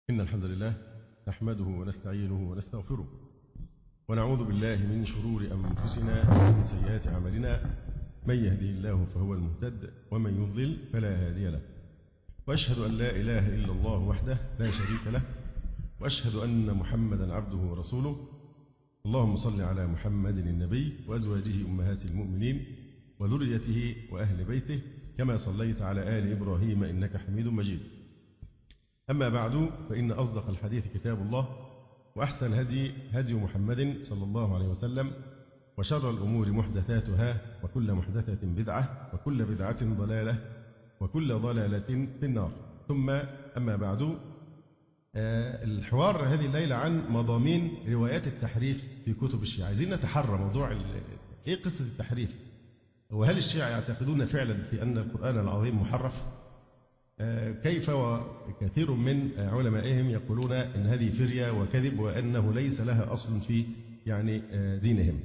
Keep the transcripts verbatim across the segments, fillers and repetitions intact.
إن الحمد لله نحمده ونستعينه ونستغفره ونعوذ بالله من شرور أنفسنا ومن سيئات أعمالنا. من يهدي الله فهو المهتد ومن يضلل فلا هادي له، وأشهد أن لا إله إلا الله وحده لا شريك له، وأشهد أن محمدا عبده ورسوله. اللهم صل على محمد النبي وأزواجه أمهات المؤمنين وذريته وأهل بيته كما صليت على آل إبراهيم إنك حميد مجيد. أما بعد، فإن أصدق الحديث كتاب الله، وأحسن الهدي هدي محمد صلى الله عليه وسلم، وشر الأمور محدثاتها، وكل محدثة بدعة، وكل بدعة ضلالة، وكل ضلالة في النار. ثم أما بعد، الحوار هذه الليلة عن مضامين روايات التحريف في كتب الشيعة. عايزين نتحرى موضوع إيه قصة التحريف، وهل الشيعة يعتقدون فعلا في أن القرآن العظيم محرف؟ كيف وكثير من علمائهم يقولون إن هذه فرية وكذب وأنه ليس لها أصل في يعني دينهم.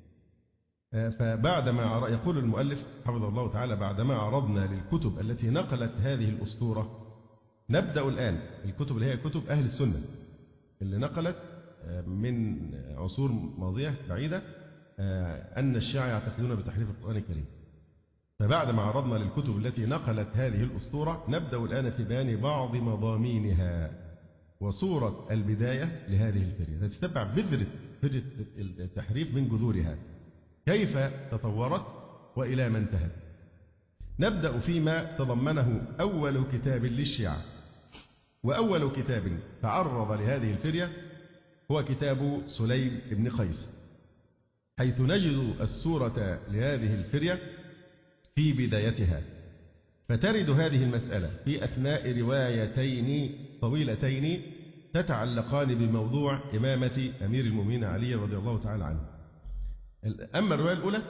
فبعدما يقول المؤلف حفظه الله تعالى بعدما عرضنا للكتب التي نقلت هذه الأسطورة، نبدأ الآن الكتب اللي هي كتب أهل السنة اللي نقلت من عصور ماضية بعيدة أن الشيعة يعتقدون بتحريف القرآن الكريم. فبعدما عرضنا للكتب التي نقلت هذه الأسطورة، نبدأ الآن في بيان بعض مضامينها وصورة البداية لهذه الفرية، نتتبع بذرة فرية التحريف من جذورها، كيف تطورت وإلى ما انتهت. نبدأ فيما تضمنه أول كتاب للشيعة، وأول كتاب تعرض لهذه الفرية هو كتاب سليم بن قيس، حيث نجد الصورة لهذه الفرية في بدايتها. فترد هذه المسألة في أثناء روايتين طويلتين تتعلقان بموضوع إمامة أمير المؤمنين علي رضي الله تعالى عنه. أما الرواية الأولى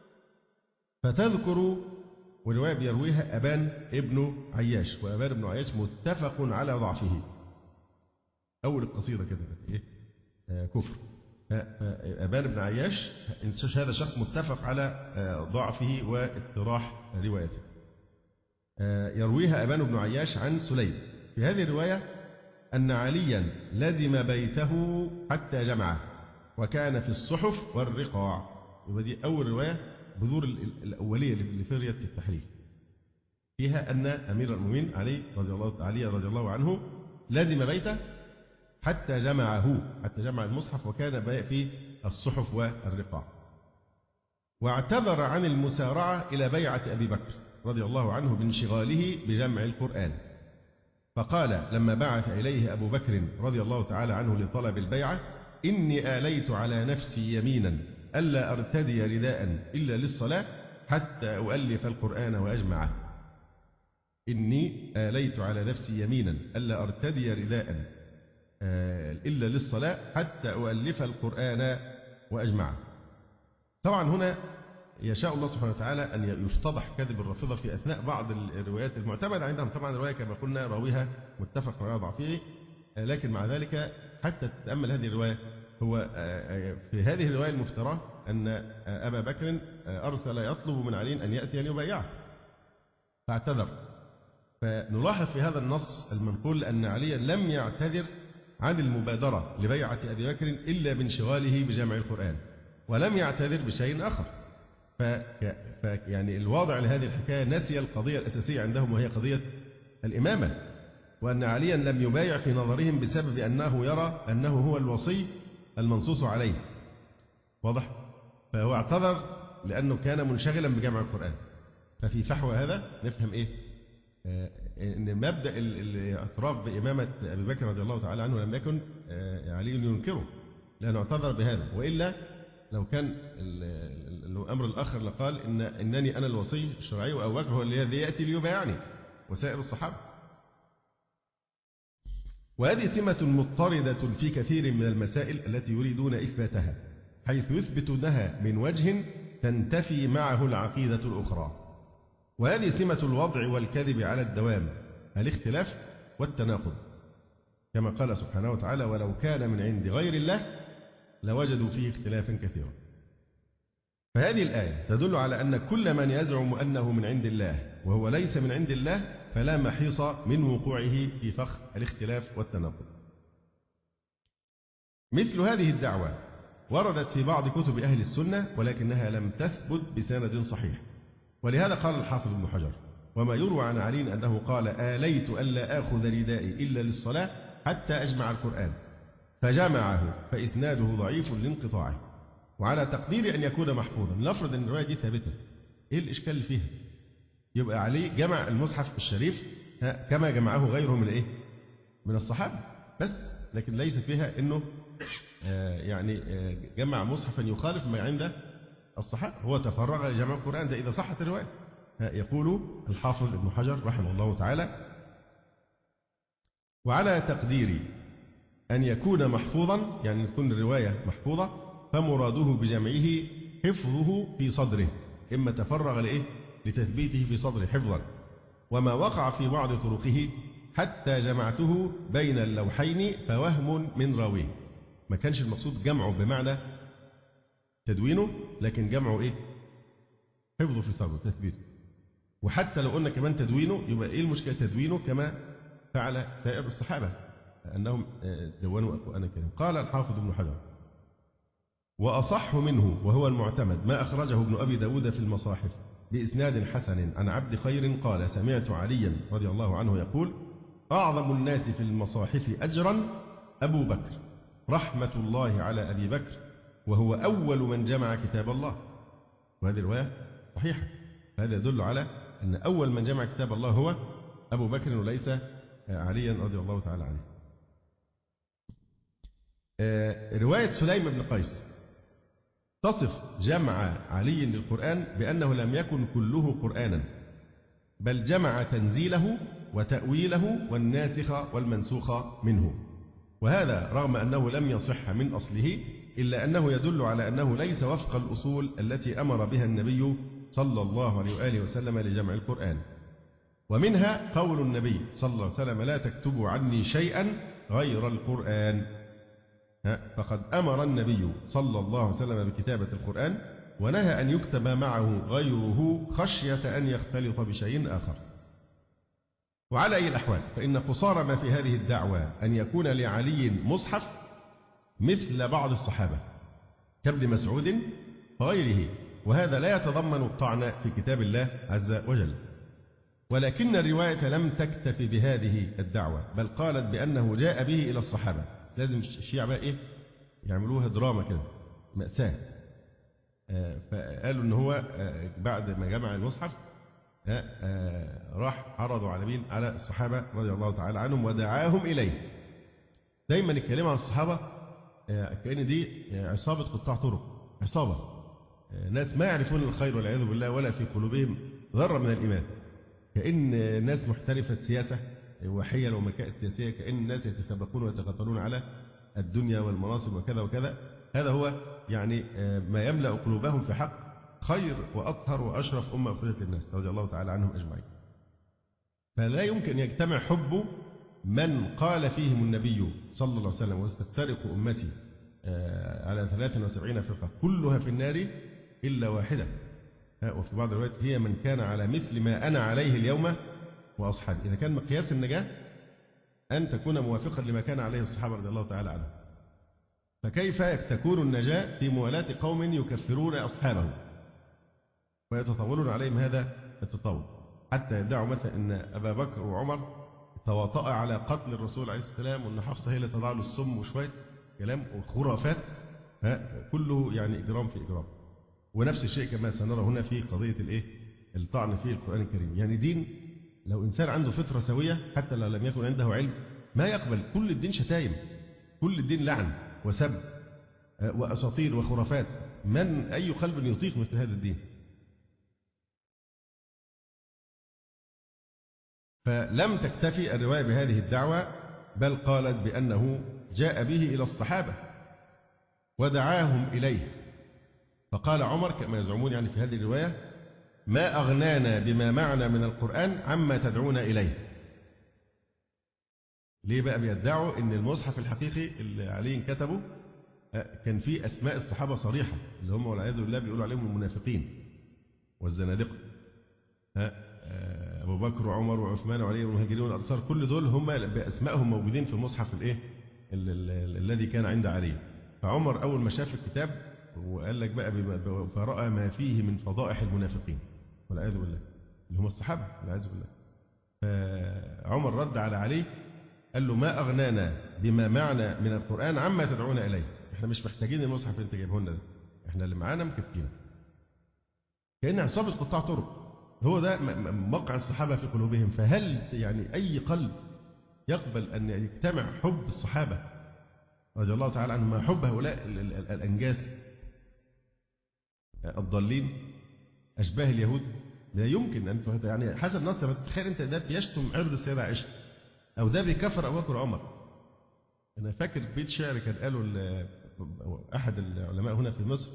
فتذكر ورواية بيرويها أبان ابن عياش، وأبان ابن عياش متفق على ضعفه. أول القصيدة كده إيه؟ آه كفر. أبان بن عياش هذا شخص متفق على ضعفه واضطراح روايته. يرويها أبان بن عياش عن سليم في هذه الرواية أن عليا لزم بيته حتى جمعه وكان في الصحف والرقاع. يبقى دي أول رواية بذور الأولية لفرية التحريف، فيها أن أمير المؤمنين علي رضي الله علي رضي الله عنه لزم بيته حتى جمعه حتى جمع المصحف وكان في الصحف والرقاع. واعتذر عن المسارعة إلى بيعة أبي بكر رضي الله عنه بانشغاله بجمع القرآن، فقال لما بعث إليه أبو بكر رضي الله تعالى عنه لطلب البيعة: إني آليت على نفسي يمينا ألا أرتدي رداء إلا للصلاة حتى أؤلف القرآن وأجمعه. إني آليت على نفسي يمينا ألا أرتدي رداء إلا للصلاة حتى أؤلف القرآن وأجمعه. طبعا هنا يشاء الله سبحانه وتعالى أن يفتضح كذب الرافضة في أثناء بعض الروايات المعتمدة عندهم. طبعا الرواية كما قلنا راويها متفق على ضعفه، لكن مع ذلك حتى تتأمل هذه الرواية، هو في هذه الرواية المفترى أن أبا بكر أرسل يطلب من علي أن يأتي أن يبايعه فاعتذر. فنلاحظ في هذا النص المنقول أن عليا لم يعتذر عن المبادرة لبيعة أبي بكر إلا بانشغاله بجمع القرآن، ولم يعتذر بشيء آخر. فيعني الواضع لهذه الحكاية نسي القضية الأساسية عندهم، وهي قضية الإمامة، وأن عليا لم يبايع في نظرهم بسبب أنه يرى أنه هو الوصي المنصوص عليه. واضح؟ فهو اعتذر لأنه كان منشغلا بجمع القرآن. ففي فحوى هذا نفهم إيه؟ إن مبدأ الاعتراف بإمامة أبي بكر رضي الله تعالى عنه لم يكن علي ينكره، لأنه اعتذر بهذا، وإلا لو كان الأمر الآخر لقال إن إنني أنا الوصي الشرعي وأبو بكر هو الذي يأتي ليبايعني وسائر الصحابة. وهذه سمة مضطردة في كثير من المسائل التي يريدون إثباتها، حيث يثبتونها من وجه تنتفي معه العقيدة الأخرى. وهذه سمة الوضع والكذب على الدوام، الاختلاف والتناقض، كما قال سبحانه وتعالى: ولو كان من عند غير الله لوجدوا فيه اختلافا كثيرا. فهذه الآية تدل على أن كل من يزعم أنه من عند الله وهو ليس من عند الله فلا محيص من وقوعه في فخ الاختلاف والتناقض. مثل هذه الدعوة وردت في بعض كتب أهل السنة ولكنها لم تثبت بسند صحيح، ولهذا قال الحافظ ابن حجر: وما يروى عن علي أنه قال: آليت ألا آخذ ردائي إلا للصلاة حتى أجمع القرآن، فجمعه، فإسناده ضعيف لانقطاعه. وعلى تقدير أن يكون محفوظا، نفرض أن الرواية دي ثابتة، إيه الإشكال اللي فيها؟ يبقى علي جمع المصحف الشريف كما جمعه غيره من إيه؟ من الصحابة بس، لكن ليس فيها أنه آه يعني آه جمع مصحفا يخالف ما عند الصحابة، هو تفرغ لجمع القرآن، ده إذا صحت الرواية. يقول الحافظ ابن حجر رحمه الله تعالى: وعلى تقدير أن يكون محفوظا، يعني تكون الرواية محفوظة، فمراده بجمعه حفظه في صدره، إما تفرغ لإيه؟ لتثبيته في صدره حفظا، وما وقع في بعض طرقه حتى جمعته بين اللوحين فوهم من راويه. ما كانش المقصود جمعه بمعنى تدوينه، لكن جمعه إيه؟ حفظه في صدره، تثبيته. وحتى لو قلنا كمان تدوينه، يبقى إيه المشكلة تدوينه كما فعل سائر الصحابة أنهم دونوا القرآن الكريم. قال الحافظ ابن حجر: وأصح منه وهو المعتمد ما أخرجه ابن أبي داود في المصاحف بإسناد حسن عن عبد خير قال: سمعت عليا رضي الله عنه يقول: أعظم الناس في المصاحف أجرا أبو بكر، رحمة الله على أبي بكر، وهو أول من جمع كتاب الله. وهذه الرواية صحيحة، هذا يدل على أن أول من جمع كتاب الله هو أبو بكر وليس عليا رضي الله تعالى عنه. رواية سليم بن قيس تصف جمع علي للقرآن بأنه لم يكن كله قرآنا، بل جمع تنزيله وتأويله والناسخ والمنسوخ منه. وهذا رغم أنه لم يصح من أصله، إلا أنه يدل على أنه ليس وفق الأصول التي أمر بها النبي صلى الله عليه وآله وسلم لجمع القرآن. ومنها قول النبي صلى الله عليه وسلم: لا تكتبوا عني شيئا غير القرآن. فقد أمر النبي صلى الله عليه وسلم بكتابة القرآن، ونهى أن يكتب معه غيره خشية أن يختلط بشيء آخر. وعلى أي الأحوال فإن قصار ما في هذه الدعوة أن يكون لعلي مصحف مثل بعض الصحابة كابن مسعود وغيره، وهذا لا يتضمن الطعن في كتاب الله عز وجل. ولكن الرواية لم تكتفي بهذه الدعوة، بل قالت بأنه جاء به إلى الصحابة. لازم الشيعة بقى إيه؟ يعملوها دراما كده، مأساة. آه فقالوا إن هو آه بعد ما جمع المصحف آه آه راح عرضوا على مين؟ على الصحابة رضي الله تعالى عنهم ودعاهم إليه. دايما الكلام عن الصحابة آه كأن دي عصابة قطاع طرق، عصابة آه ناس ما يعرفون الخير والعياذ بالله ولا في قلوبهم ذرة من الإيمان، كأن ناس محترفة سياسة وحيل ومكائد سياسية، كأن الناس يتسابقون ويتقاتلون على الدنيا والمناصب وكذا وكذا. هذا هو يعني ما يملأ قلوبهم في حق خير وأطهر وأشرف أمة أخرجت للناس رضي الله تعالى عنهم أجمعين. فلا يمكن يجتمع حب من قال فيهم النبي صلى الله عليه وسلم: وستفترق أمتي على ثلاث وسبعين فرقة كلها في النار إلا واحدة. وفي بعض الروايات: هي من كان على مثل ما أنا عليه اليوم وأصحابي. إذا كان مقياس النجاة أن تكون موافقا لما كان عليه الصحابة رضي الله تعالى عنهم، فكيف تكون النجاة في موالاة قوم يكفرون أصحابه ويتطاولون عليهم هذا التطاول، حتى يدعوا مثلا أن أبا بكر وعمر تواطأ على قتل الرسول عليه السلام، وأن حفصة هي اللي تضع له السم، وشوية كلام وخرافات كله يعني إجرام في إجرام. ونفس الشيء كما سنرى هنا في قضية الإيه؟ الطعن في القرآن الكريم. يعني دين لو إنسان عنده فطرة سوية حتى لو لم يكن عنده علم ما يقبل. كل الدين شتايم، كل الدين لعن وسب وأساطير وخرافات. من أي قلب يطيق مثل هذا الدين؟ فلم تكتفي الرواية بهذه الدعوة، بل قالت بأنه جاء به إلى الصحابة ودعاهم إليه. فقال عمر كما يزعمون يعني في هذه الرواية: ما أغنانا بما معنا من القرآن عما تدعون إليه. ليه بقى بيدعوا إن المصحف الحقيقي اللي علي كتبه كان في أسماء الصحابة صريحة اللي هم والعياذ بالله بيقولوا عليهم المنافقين والزنادقة. أبو بكر وعمر وعثمان وعلي والمهاجرين والأنصار كل دول هم بأسمائهم موجودين في المصحف الإيه الذي كان عند علي. فعمر أول ما شاف الكتاب وقال لك بقى فرأى ما فيه من فضائح المنافقين والعياذ بالله اللي هم الصحابة والعياذ بالله. فعمر رد على علي قال له ما أغنانا بما معنا من القرآن عما تدعونا إليه، احنا مش محتاجين المصحف اللي انت جايبه لنا ده، احنا اللي معانا مكفينا. كأن عصابة قطاع طرق، هو ده موقع الصحابة في قلوبهم. فهل يعني أي قلب يقبل أن يجتمع حب الصحابة رضي الله تعالى عنهم مع حب هؤلاء الأنجاس الضالين أشباه اليهود؟ لا يمكن أن يعني حسب نص لما تتخيل أنت ده بيشتم عرض السيدة عائشة أو ده بيكفر أبو بكر وعمر. أنا فاكر بيت شعر كان قاله أحد العلماء هنا في مصر،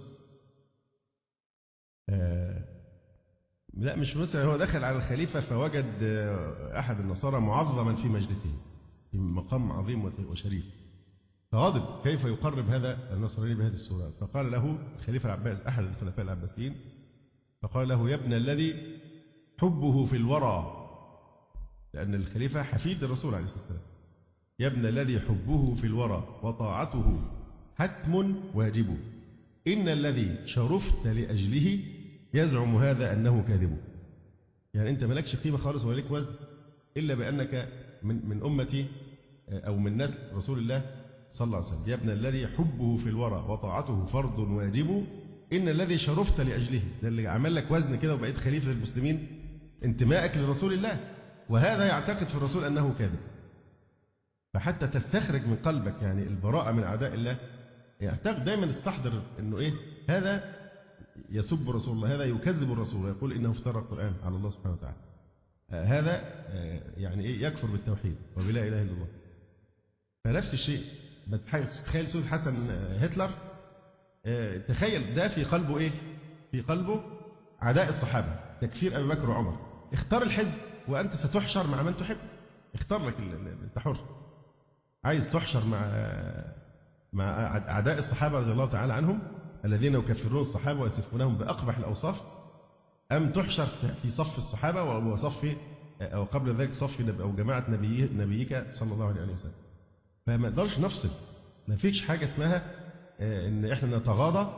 آه لا مش مصر، هو دخل على الخليفة فوجد أحد النصارى معظما في مجلسه في مقام عظيم وشريف، فغضب كيف يقرب هذا النصراني بهذه الصورة. فقال له الخليفة العباس أحد الخلفاء العباسيين، فقال له يا ابن الذي حبه في الورى، لأن الخليفة حفيد الرسول عليه الصلاة والسلام، يا ابن الذي حبه في الورى وطاعته حتم واجب، إن الذي شرفت لأجله يزعم هذا أنه كاذب. يعني أنت مالكش قيمة خالص وليك وزن إلا بأنك من من أمتي أو من نسل رسول الله صلى الله عليه وسلم. يا ابن الذي حبه في الورى وطاعته فرض واجب، إن الذي شرفت لأجله، ده اللي عمل لك وزن كده وبقيت خليفة المسلمين انتمائك لرسول الله، وهذا يعتقد في الرسول أنه كاذب. فحتى تستخرج من قلبك يعني البراءة من أعداء الله، يعتقد دايما استحضر أنه إيه هذا يسب رسول الله، هذا يكذب الرسول ويقول إنه افترى القرآن على الله سبحانه وتعالى، هذا يعني إيه يكفر بالتوحيد وبلا إله إلا الله. فنفس الشيء تخيل سيد حسن هتلر، تخيل ده في قلبه إيه؟ في قلبه عداء الصحابة، تكفير أبي بكر وعمر. اختار الحزب وأنت ستحشر مع من تحب، اختار لك أنت حر، عايز تحشر مع مع أعداء الصحابة رضي الله تعالى عنهم الذين يكفرون الصحابة ويصفونهم بأقبح الأوصاف، أم تحشر في صف الصحابة وصف أو قبل ذلك صف أو جماعة نبي نبيك صلى الله عليه وسلم. فما نقدرش نفصل، ما فيش حاجة اسمها إن إحنا نتغاضى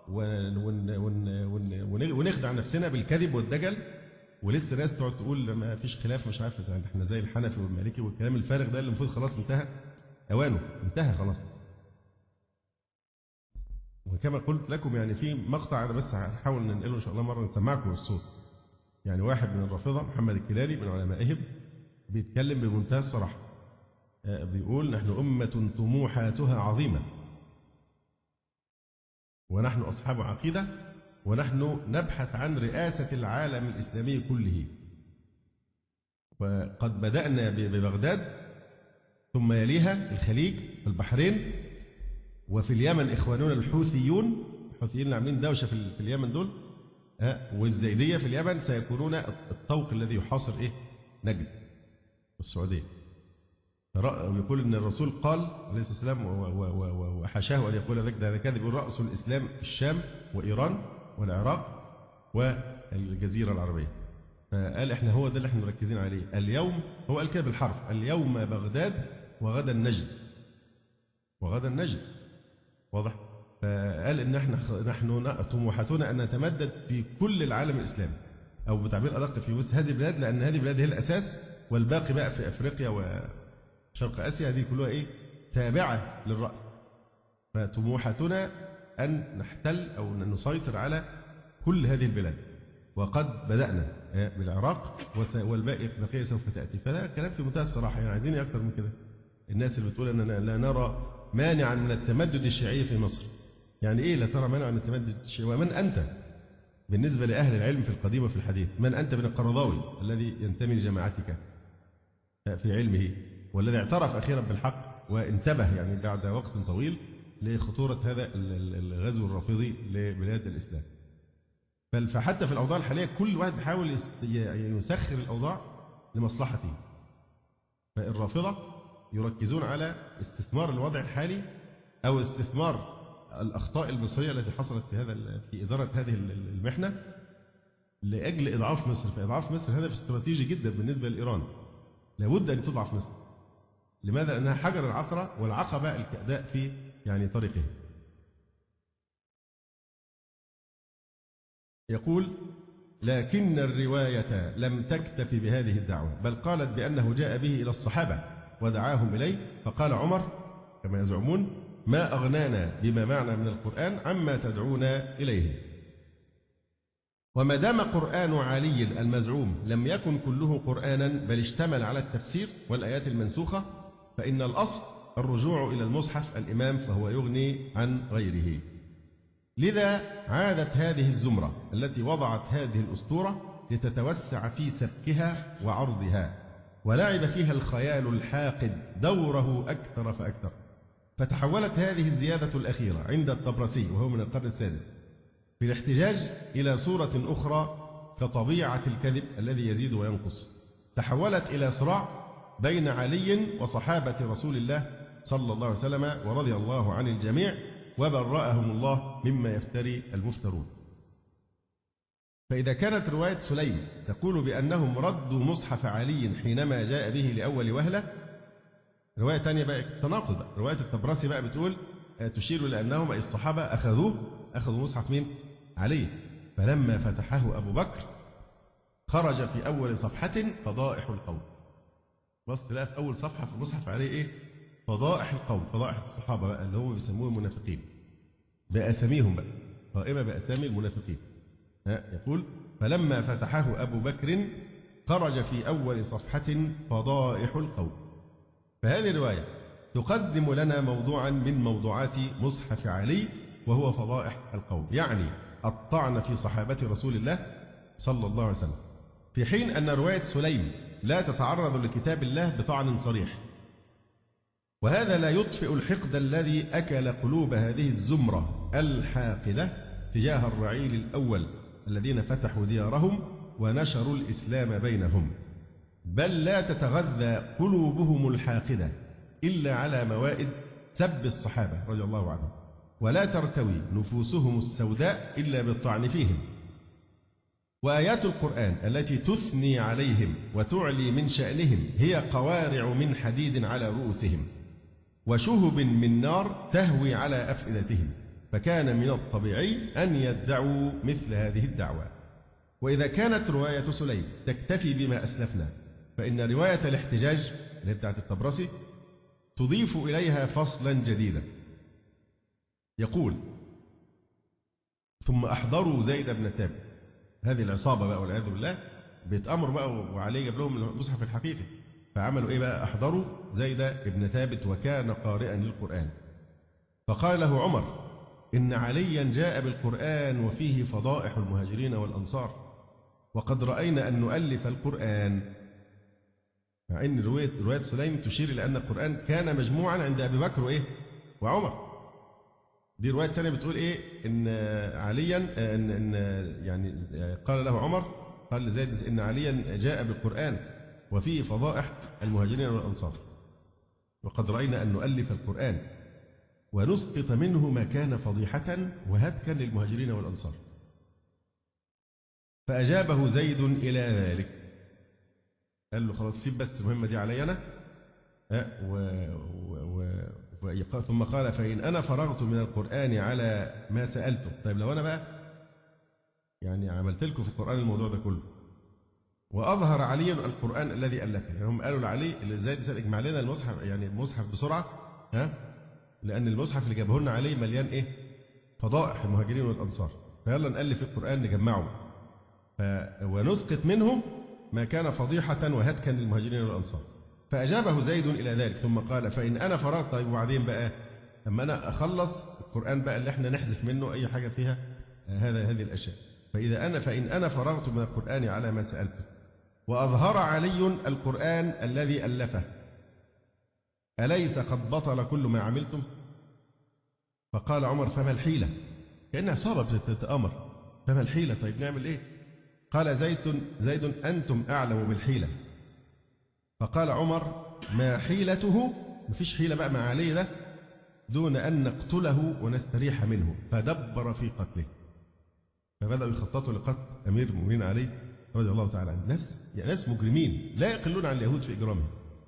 ونخدع نفسنا بالكذب والدجل، ولسه ناس تقعد تقول ما فيش خلاف مش عارف يعني إحنا زي الحنفي والمالكي والكلام الفارغ ده اللي المفروض خلاص انتهى أوانه، انتهى خلاص. وكما قلت لكم يعني في مقطع أنا بس هنحاول ننقله إن شاء الله مرة نسمعكم الصوت. يعني واحد من الرافضة محمد الكلالي من علمائهم بيتكلم بمنتهى الصراحة، بيقول نحن أمة طموحاتها عظيمة ونحن أصحاب عقيدة ونحن نبحث عن رئاسة العالم الإسلامي كله، وقد بدأنا ببغداد ثم يليها الخليج والبحرين، وفي اليمن إخواننا الحوثيون، الحوثيين اللي عاملين دوشة في اليمن دول، والزيدية في اليمن سيكونون الطوق الذي يحاصر إيه نجد والسعودية. ويقول إن الرسول قال عليه الصلاة والسلام وحاشاه أن يقول ذلك، ده كذب، يقول رأس الإسلام في الشام وإيران والعراق والجزيرة العربية. فقال إحنا هو ده اللي إحنا مركزين عليه اليوم، هو قال كده بالحرف اليوم بغداد وغدا النجد، وغدا النجد واضح. فقال إن إحنا نحن طموحاتنا أن نتمدد في كل العالم الإسلامي، أو بتعبير أدق في وسط هذه البلاد، لأن هذه البلاد هي الأساس، والباقي بقى في أفريقيا وشرق آسيا هذه كلها إيه تابعة للرأس. فطموحاتنا أن نحتل أو أن نسيطر على كل هذه البلاد، وقد بدأنا بالعراق والباقي بقية سوف تأتي. فده كلام في منتهى الصراحة، يعني عايزين أكثر من كده. الناس اللي بتقول أننا لا نرى مانعا من التمدد الشيعي في مصر، يعني إيه لا ترى مانعا من التمدد الشيعي؟ ومن أنت بالنسبة لأهل العلم في القديم وفي الحديث؟ من أنت من القرضاوي الذي ينتمي لجماعتك في علمه، والذي اعترف أخيرا بالحق وانتبه يعني بعد وقت طويل لخطورة هذا الغزو الرافضي لبلاد الإسلام. فحتى في الأوضاع الحالية كل واحد بيحاول يسخر الأوضاع لمصلحته. فالرافضة يركزون على استثمار الوضع الحالي أو استثمار الأخطاء المصرية التي حصلت في هذا في إدارة هذه المحنة لأجل إضعاف مصر. فإضعاف مصر هدف استراتيجي جدا بالنسبة لإيران، لابد أن تضعف مصر. لماذا؟ لأنها حجر العثرة والعقبة الكأداء في يعني طريقه. يقول: لكن الرواية لم تكتف بهذه الدعوة، بل قالت بأنه جاء به إلى الصحابة ودعاهم إليه، فقال عمر كما يزعمون: ما أغنانا بما معنا من القرآن عما تدعونا إليه. وما دام قرآن علي المزعوم لم يكن كله قرآنا بل اشتمل على التفسير والآيات المنسوخة، فإن الأصل الرجوع إلى المصحف الإمام، فهو يغني عن غيره. لذا عادت هذه الزمرة التي وضعت هذه الأسطورة لتتوسع في سبكها وعرضها، ولعب فيها الخيال الحاقد دوره أكثر فأكثر، فتحولت هذه الزيادة الأخيرة عند الطبرسي وهو من القرن السادس في الاحتجاج إلى صورة أخرى كطبيعة الكذب الذي يزيد وينقص. تحولت إلى صراع بين علي وصحابة رسول الله صلى الله عليه وسلم ورضي الله عن الجميع وبرأهم الله مما يفتري المفترون. فإذا كانت رواية سليم تقول بأنهم ردوا مصحف علي حينما جاء به لأول وهلة، رواية ثانية بقى تناقض بقى. رواية الطبرسي بقى بتقول تشير إلى أنهم أي الصحابة أخذوه أخذوا مصحف مين؟ علي، فلما فتحه أبو بكر خرج في أول صفحة فضائح القوم. بص تلاقي في أول صفحة في المصحف عليه إيه؟ فضائح القوم، فضائح الصحابة بقى اللي هم بيسموهم المنافقين بأساميهم بقى، قائمة بأسامي المنافقين. يقول: فلما فتحه أبو بكر خرج في أول صفحة فضائح القوم. فهذه الرواية تقدم لنا موضوعا من موضوعات مصحف علي، وهو فضائح القوم، يعني الطعن في صحابة رسول الله صلى الله عليه وسلم، في حين أن رواية سليم لا تتعرض لكتاب الله بطعن صريح. وهذا لا يطفئ الحقد الذي أكل قلوب هذه الزمرة الحاقدة تجاه الرعيل الأول الذين فتحوا ديارهم ونشروا الإسلام بينهم، بل لا تتغذى قلوبهم الحاقدة إلا على موائد سب الصحابة رضي الله عنهم، ولا ترتوي نفوسهم السوداء إلا بالطعن فيهم. وآيات القرآن التي تثني عليهم وتعلي من شأنهم هي قوارع من حديد على رؤوسهم وشهب من نار تهوي على أفئدتهم، فكان من الطبيعي أن يدعوا مثل هذه الدعوة. وإذا كانت رواية سليم تكتفي بما أسلفنا، فإن رواية الاحتجاج اللي بتاعت الطبرسي تضيف إليها فصلا جديدا. يقول: ثم أحضروا زيد بن ثابت. هذه العصابة بقى والعياذ بالله بيتأمروا بقى وعليه جاب لهم المصحف الحقيقي، فعملوا إيه بقى؟ أحضروا زيد بن ثابت وكان قارئا للقرآن، فقال له عمر: إن عليا جاء بالقرآن وفيه فضائح المهاجرين والأنصار، وقد رأينا أن نؤلف القرآن. مع أن رواية رواية سليم تشير إلى أن القرآن كان مجموعا عند أبي بكر وإيه؟ وعمر. دي رواية ثانية بتقول إيه؟ إن عليا إن, إن يعني قال له عمر، قال لزيد إن عليا جاء بالقرآن وفيه فضائح المهاجرين والأنصار، وقد رأينا أن نؤلف القرآن ونسقط منه ما كان فضيحة وهتكا للمهاجرين والأنصار. فأجابه زيد إلى ذلك، قال له خلاص سيب بس المهمة دي علي أنا، و و و ثم قال: فإن أنا فرغت من القرآن على ما سألته. طيب لو أنا بقى يعني عملت لكم في القرآن الموضوع ده كله وأظهر علي القرآن الذي ألفه، يعني هم قالوا لعلي اللي زيد سأل اجمع لنا المصحف، يعني المصحف بسرعة، ها، لأن المصحف اللي جابه لنا عليه مليان إيه؟ فضائح المهاجرين والأنصار، فيلا نألف القرآن نجمعه ف... ونسقط منه ما كان فضيحة وهتكا للمهاجرين والأنصار. فأجابه زيد إلى ذلك ثم قال: فإن أنا فرغت. طيب وبعدين بقى أما أنا أخلص القرآن بقى اللي احنا نحذف منه أي حاجة فيها هذا هذه الأشياء، فإذا أنا فإن أنا فرغت من القرآن على ما سألته وأظهر علي القرآن الذي ألفه أليس قد بطل كل ما عملتم؟ فقال عمر: فما الحيلة؟ كأن عصابة بتتأمر، فما الحيلة؟ طيب نعمل إيه؟ قال زيد زيد أنتم أعلم بالحيلة. فقال عمر: ما حيلته؟ مفيش حيلة بقى مع علي ده، دون أن نقتله ونستريح منه، فدبر في قتله. فبدأوا يخططوا لقتل أمير المؤمنين علي رضي الله تعالى عنه. ناس يعني ناس مجرمين لا يقلون عن اليهود في إجرامهم.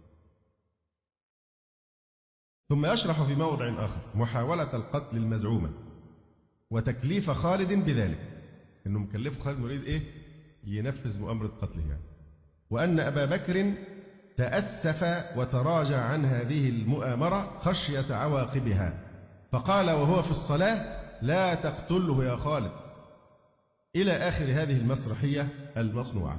ثم يشرح في موضع آخر محاولة القتل المزعومة وتكليف خالد بذلك، إنه مكلف خالد يريد إيه؟ ينفذ مؤامرة قتله يعني. وأن أبا بكر تأسف وتراجع عن هذه المؤامرة خشية عواقبها، فقال وهو في الصلاة لا تقتله يا خالد، إلى آخر هذه المسرحية المصنوعة.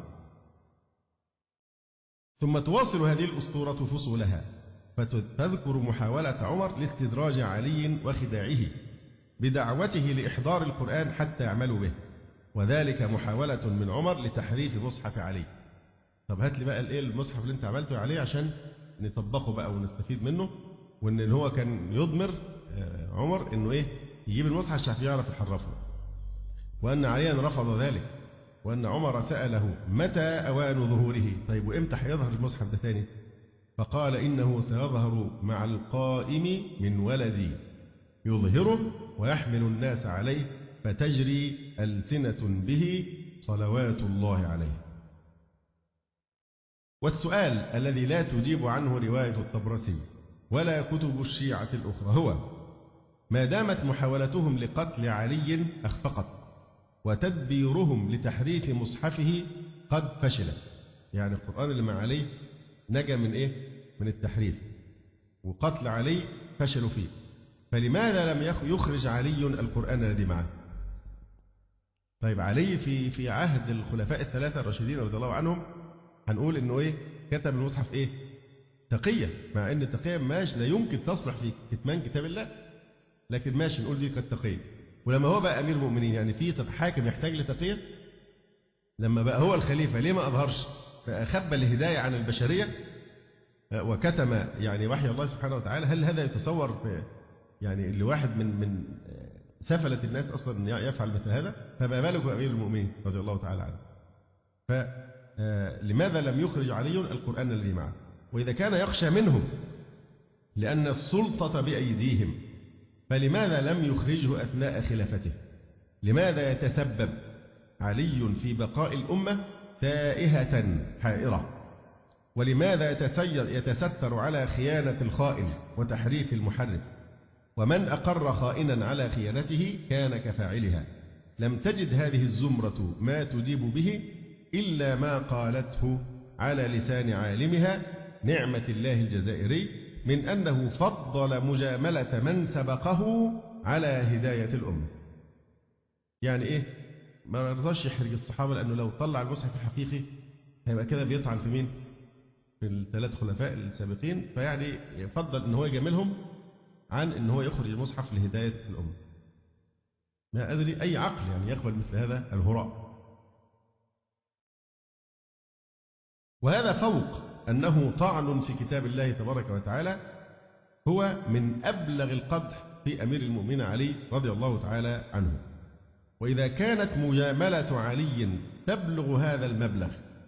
ثم تواصل هذه الأسطورة فصولها، فتذكر محاولة عمر لاستدراج علي وخداعه بدعوته لإحضار القرآن حتى يعملوا به، وذلك محاولة من عمر لتحريف مصحف علي. طب هات لي بقى الايه المصحف اللي انت عملته عليه عشان نطبقه بقى ونستفيد منه. وان هو كان يضمر عمر انه ايه يجيب المصحف عشان يعرف يحرفه، وان عليا رفض ذلك، وان عمر سأله متى أوان ظهوره، طيب وامتى هيظهر المصحف ده تاني؟ فقال إنه سيظهر مع القائم من ولدي يظهره ويحمل الناس عليه فتجري ألسنة به صلوات الله عليه. والسؤال الذي لا تجيب عنه رواية الطبرسي ولا كتب الشيعة الأخرى هو: ما دامت محاولتهم لقتل علي أخفقت وتدبيرهم لتحريف مصحفه قد فشلت، يعني القرآن اللي مع علي نجا من إيه؟ من التحريف، وقتل علي فشلوا فيه، فلماذا لم يخرج علي القرآن الذي معه؟ طيب علي في في عهد الخلفاء الثلاثة الراشدين رضي الله عنهم هنقول إنه إيه؟ كتب المصحف إيه؟ تقية، مع إن التقية ماشي لا يمكن تصلح في كتمان كتاب الله، لكن ماشي نقول دي كانت تقية. ولما هو بقى أمير المؤمنين يعني في حاكم يحتاج لتقية؟ لما بقى هو الخليفة ليه ما أظهرش؟ فأخبى الهداية عن البشرية وكتم يعني وحي الله سبحانه وتعالى. هل هذا يتصور في يعني اللي واحد من من سفلة الناس أصلا يفعل مثل هذا؟ فما بالك بأمير المؤمنين رضي الله تعالى عنه. فلماذا لم يخرج علي القرآن الذي معه؟ وإذا كان يخشى منهم لأن السلطة بأيديهم فلماذا لم يخرجه أثناء خلافته؟ لماذا يتسبب علي في بقاء الأمة تائهة حائرة؟ ولماذا يتستر على خيانة الخائن وتحريف المحرف؟ ومن أقر خائنا على خيانته كان كفاعلها. لم تجد هذه الزمرة ما تجيب به إلا ما قالته على لسان عالمها نعمة الله الجزائري من أنه فضل مجاملة من سبقه على هداية الأمة. يعني إيه؟ ما رضاش يحرج الصحابة، لأنه لو طلع المصحف الحقيقي هيبقى كده بيطعن في مين؟ في الثلاث خلفاء السابقين، فيعني يفضل أن هو يجاملهم عن أن هو يخرج المصحف لهداية الأمة. ما أدري أي عقل يعني يقبل مثل هذا الهراء. وهذا فوق أنه طعن في كتاب الله تبارك وتعالى هو من أبلغ القدح في أمير المؤمنين علي رضي الله تعالى عنه. وإذا كانت مجاملة علي تبلغ هذا المبلغ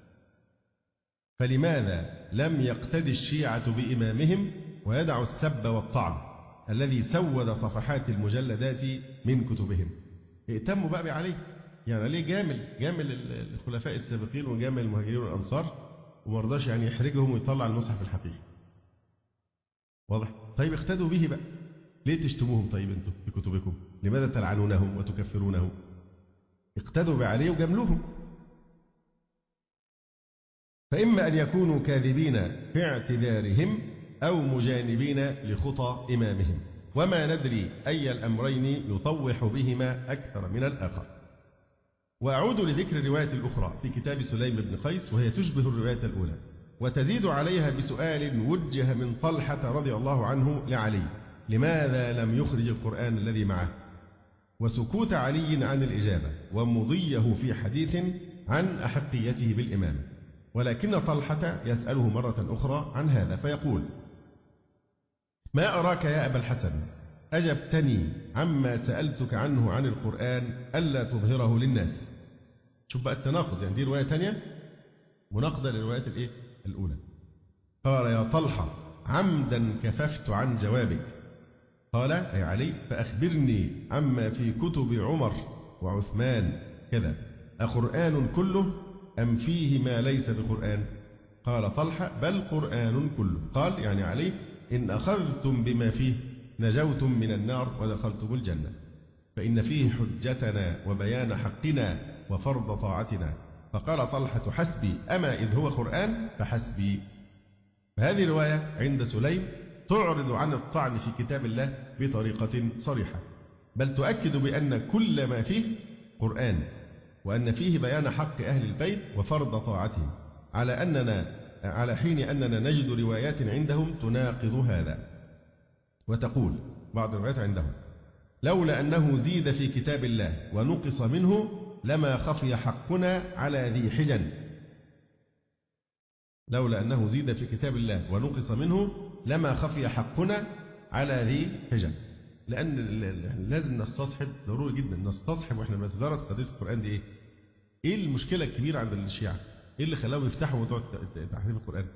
فلماذا لم يقتدي الشيعة بإمامهم ويدعوا السب والطعن الذي سود صفحات المجلدات من كتبهم؟ ائتموا بقى بعلي، يعني علي جامل جامل الخلفاء السابقين وجامل المهاجرين والأنصار وما رضاش يعني يحرجهم ويطلع المصحف الحقيقي. واضح؟ طيب اقتدوا به بقى. ليه تشتموهم طيب انتم في كتبكم؟ لماذا تلعنونهم وتكفرونهم؟ اقتدوا بعلي وجاملوهم. فإما أن يكونوا كاذبين في اعتذارهم أو مجانبين لخطى إمامهم، وما ندري أي الأمرين يطوح بهما أكثر من الآخر. وأعود لذكر الرواية الأخرى في كتاب سليم بن قيس وهي تشبه الرواية الأولى وتزيد عليها بسؤال وجه من طلحة رضي الله عنه لعلي: لماذا لم يخرج القرآن الذي معه؟ وسكوت علي عن الإجابة ومضيه في حديث عن أحقيته بالإمامة. ولكن طلحة يسأله مرة أخرى عن هذا فيقول: ما أراك يا أبا الحسن أجبتني عما سألتك عنه عن القرآن ألا تظهره للناس. شوف بقى التناقض، يعني دي رواية تانية مناقضة للرواية الإيه؟ الأولى. قال: يا طلحة عمدا كففت عن جوابك، قال أي علي فأخبرني عما في كتب عمر وعثمان كذا أقرآن كله أم فيه ما ليس بقرآن؟ قال طلحة بل قرآن كله. قال يعني علي إن أخذتم بما فيه نجوتم من النار ودخلتم الجنة، فإن فيه حجتنا وبيان حقنا وفرض طاعتنا. فقال طلحة حسبي، أما إذ هو قرآن فحسبي. فهذه رواية عند سليم تعرض عن الطعن في كتاب الله بطريقة صريحة، بل تؤكد بأن كل ما فيه قرآن، وأن فيه بيان حق أهل البيت وفرض طاعتهم، على أننا على حين أننا نجد روايات عندهم تناقض هذا. وتقول بعض الروايات عندهم لولا أنه زيد في كتاب الله ونقص منه لما خفي حقنا على ذي حجن. لولا أنه زيد في كتاب الله ونقص منه لما خفي حقنا على ذي حجن. لأن لازم نستصحب، ضروري جدا نستصحب واحنا بندرس قضية القرآن دي إيه؟ إيه المشكلة الكبيرة عند الشيعة؟ إيه اللي خلاهم يفتحوا موضوع تحريف القرآن؟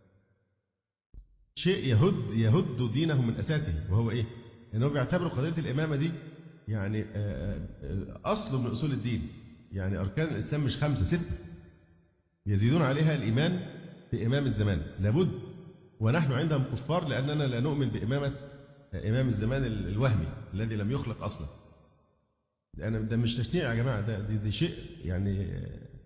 شيء يهد يهد دينهم من أساسه، وهو إيه؟ إنهم بيعتبروا قضية الإمامة دي يعني أصل من أصول الدين. يعني أركان الإسلام مش خمسة ستة، يزيدون عليها الإيمان بإمام الزمان لابد، ونحن عندهم كفار لأننا لا نؤمن بإمامة إمام الزمان الوهمي الذي لم يخلق أصلا. أنا ده مش تشنيع يا جماعة، ده دي, دي شيء يعني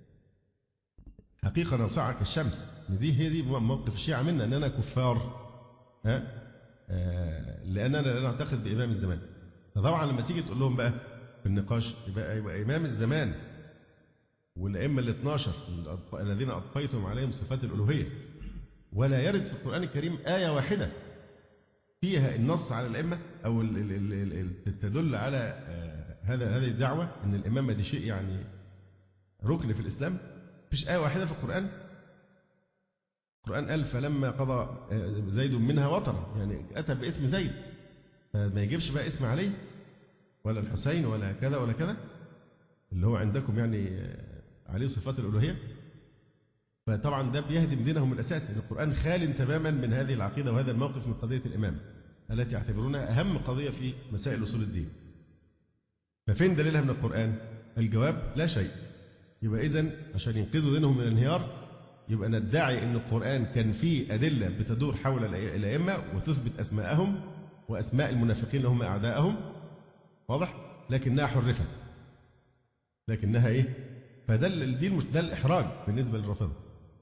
حقيقة ناصعة كالشمس. دي هي دي موقف الشيعة منا، أننا كفار ها آه لأننا لا نعتقد بإمام الزمان. فطبعا لما تيجي تقول لهم بقى في النقاش يبقى, يبقى إمام الزمان والأئمة الاثناشر الذين أبقيتم عليهم صفات الألوهية، ولا يرد في القرآن الكريم آية واحدة فيها النص على الأئمة أو تدل على هذا هذه الدعوة أن الإمامة دي شيء يعني ركن في الإسلام. مفيش آية واحدة في القرآن. القرآن قال فلما قضى زيد منها وطرا، يعني أتى باسم زيد، فما يجيبش بقى اسم علي ولا الحسين ولا كذا ولا كذا اللي هو عندكم يعني عليه صفات الألوهية. فطبعا ده بيهدم دينهم الأساسي، ان القرآن خال تماما من هذه العقيدة وهذا الموقف من قضية الإمام التي يعتبرونها أهم قضية في مسائل أصول الدين. ففين دليلها من القرآن؟ الجواب لا شيء. يبقى إذن عشان ينقذوا دينهم من الانهيار يبقى ندعي أن القرآن كان فيه أدلة بتدور حول الأئمة وتثبت أسماءهم وأسماء المنافقين اللي هم أعداءهم، واضح؟ لكنها حرفت، لكنها إيه؟ فده الدين مش ده الإحراج بالنسبة للرافضة.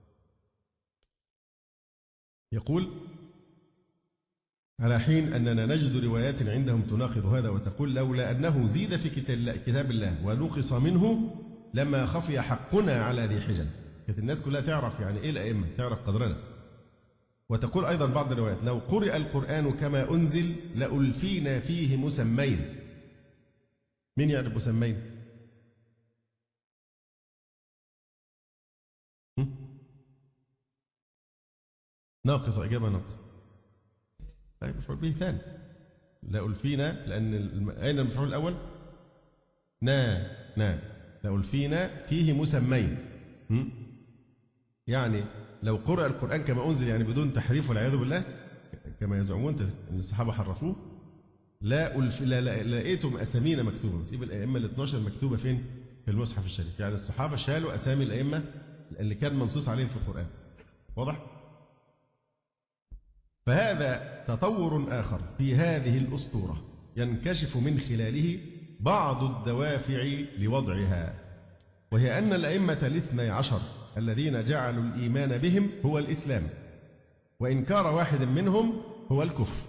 يقول على حين أننا نجد روايات عندهم تناقض هذا. وتقول لولا أنه زيد في كتاب الله ونقص منه لما خفي حقنا على ذي حجن. كانت الناس كلها تعرف يعني إيه الأئمة، تعرف قدرنا. وتقول أيضا بعض الروايات لو قرئ القرآن كما أنزل لألفينا فيه مسمين. مين يعرف مسمين؟ ناقصة، إجابة ناقصة. طيب مفعول به ثاني. لألفينا لأن أين المفعول الأول؟ نا نا لألفينا فيه مسمين. يعني لو قرأ القرآن كما أنزل يعني بدون تحريف والعياذ بالله كما يزعمون أن الصحابة حرفوه، لا ألف لا لقيتم أسامينا مكتوبة. سيب الأئمة الاثناشر مكتوبة فين؟ في المصحف الشريف. يعني الصحابة شالوا أسامي الأئمة اللي كان منصوص عليهم في القرآن. واضح؟ فهذا تطور آخر في هذه الأسطورة ينكشف من خلاله بعض الدوافع لوضعها، وهي أن الأئمة الاثني عشر الذين جعلوا الإيمان بهم هو الإسلام، وإنكار واحد منهم هو الكفر،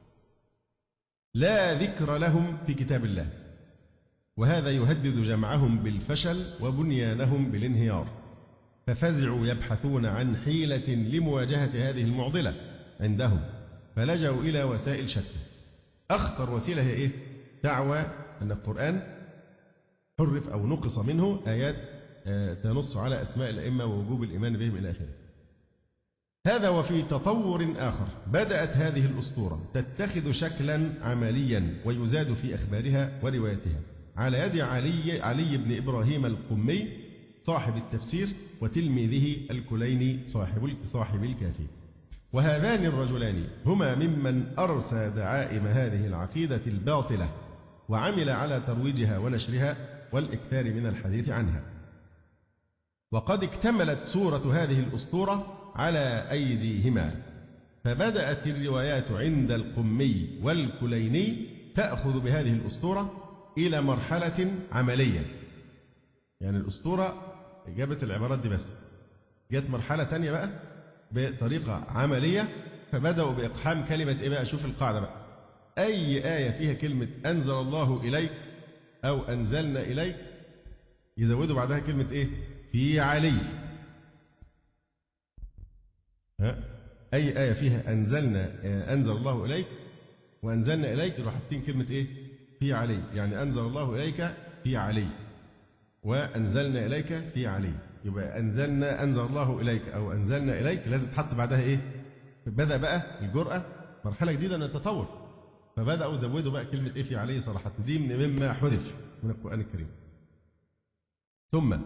لا ذكر لهم في كتاب الله، وهذا يهدد جمعهم بالفشل وبنيانهم بالانهيار. ففزعوا يبحثون عن حيلة لمواجهة هذه المعضلة عندهم، فلجأوا إلى وسائل شتى. أخطر وسيلة هي إيه؟ دعوى أن القرآن حرف أو نقص منه آيات تنص على أسماء الأئمة ووجوب الإيمان بهم إلى آخره. هذا وفي تطور آخر بدأت هذه الأسطورة تتخذ شكلا عمليا ويزاد في أخبارها ورواياتها على يد علي علي بن إبراهيم القمي صاحب التفسير وتلميذه الكليني صاحب صاحب الكافي. وهذان الرجلان هما ممن أرسى دعائم هذه العقيدة الباطلة وعمل على ترويجها ونشرها والإكثار من الحديث عنها. وقد اكتملت صورة هذه الأسطورة على أيديهما، فبدأت الروايات عند القمي والكليني تأخذ بهذه الأسطورة إلى مرحلة عملية. يعني الأسطورة جابت العبارات دي بس، جت مرحلة تانية بقى بطريقة عملية، فبدأوا بإقحام كلمة إيه بقى؟ شوف القاعدة بقى، أي آية فيها كلمة أنزل الله إليك أو أنزلنا إليك يزودوا بعدها كلمة إيه؟ في علي. ها؟ أي آية فيها أنزلنا أنزل الله إليك وأنزلنا إليك يروح حاطين كلمة إيه؟ في علي، يعني أنزل الله إليك في علي وأنزلنا إليك في علي. يبقى أنزلنا أنزل الله إليك أو أنزلنا إليك لازم تحط بعدها إيه؟ بدأ بقى الجرأة، مرحلة جديدة من التطور، فبدأوا يزودوا بقى كلمة إيه؟ في علي صراحة. دي من مما حدث من القرآن الكريم. ثم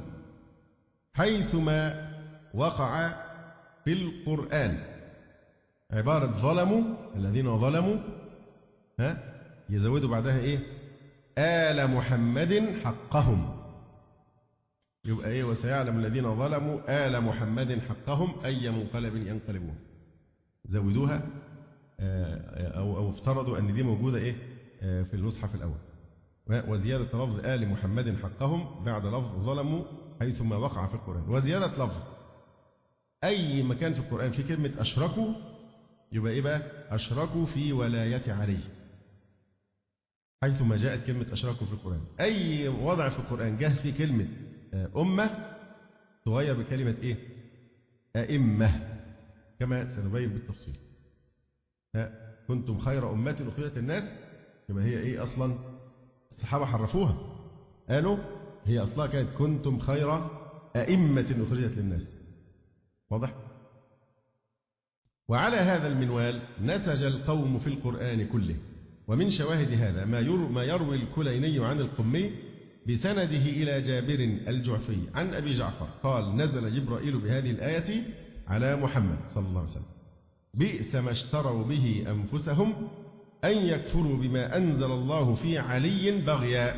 حيثما وقع في القرآن عبارة ظلموا، الذين ظلموا، ها يزودوا بعدها إيه؟ آل محمد حقهم. يبقى إيه؟ وسيعلم الذين ظلموا آل محمد حقهم أي منقلب ينقلبون. زودوها أو أو افترضوا أن دي موجودة إيه؟ في المصحف الأول. وزيادة لفظ آل محمد حقهم بعد لفظ ظلموا حيثما وقع في القرآن. وزيادة لفظ أي مكان في القرآن في كلمة أشركوا يبقى إيه بقى؟ أشركوا في ولاية علي. حيثما جاءت كلمة أشركوا في القرآن، أي وضع في القرآن جاء في كلمة أمة تغير بكلمة إيه؟ أئمة، كما سنبين بالتفصيل. كنتم خير أمة أخرجت الناس، يبقى هي إيه أصلا؟ الصحابة حرفوها، قالوا هي أصلا كانت كنتم خير أئمة أخرجت للناس. واضح؟ وعلى هذا المنوال نسج القوم في القرآن كله. ومن شواهد هذا ما يروي الكليني عن القمي بسنده إلى جابر الجعفي عن أبي جعفر قال: نزل جبرائيل بهذه الآية على محمد صلى الله عليه وسلم: بئس ما اشتروا به أنفسهم أن يكفروا بما أنزل الله في علي بغيا.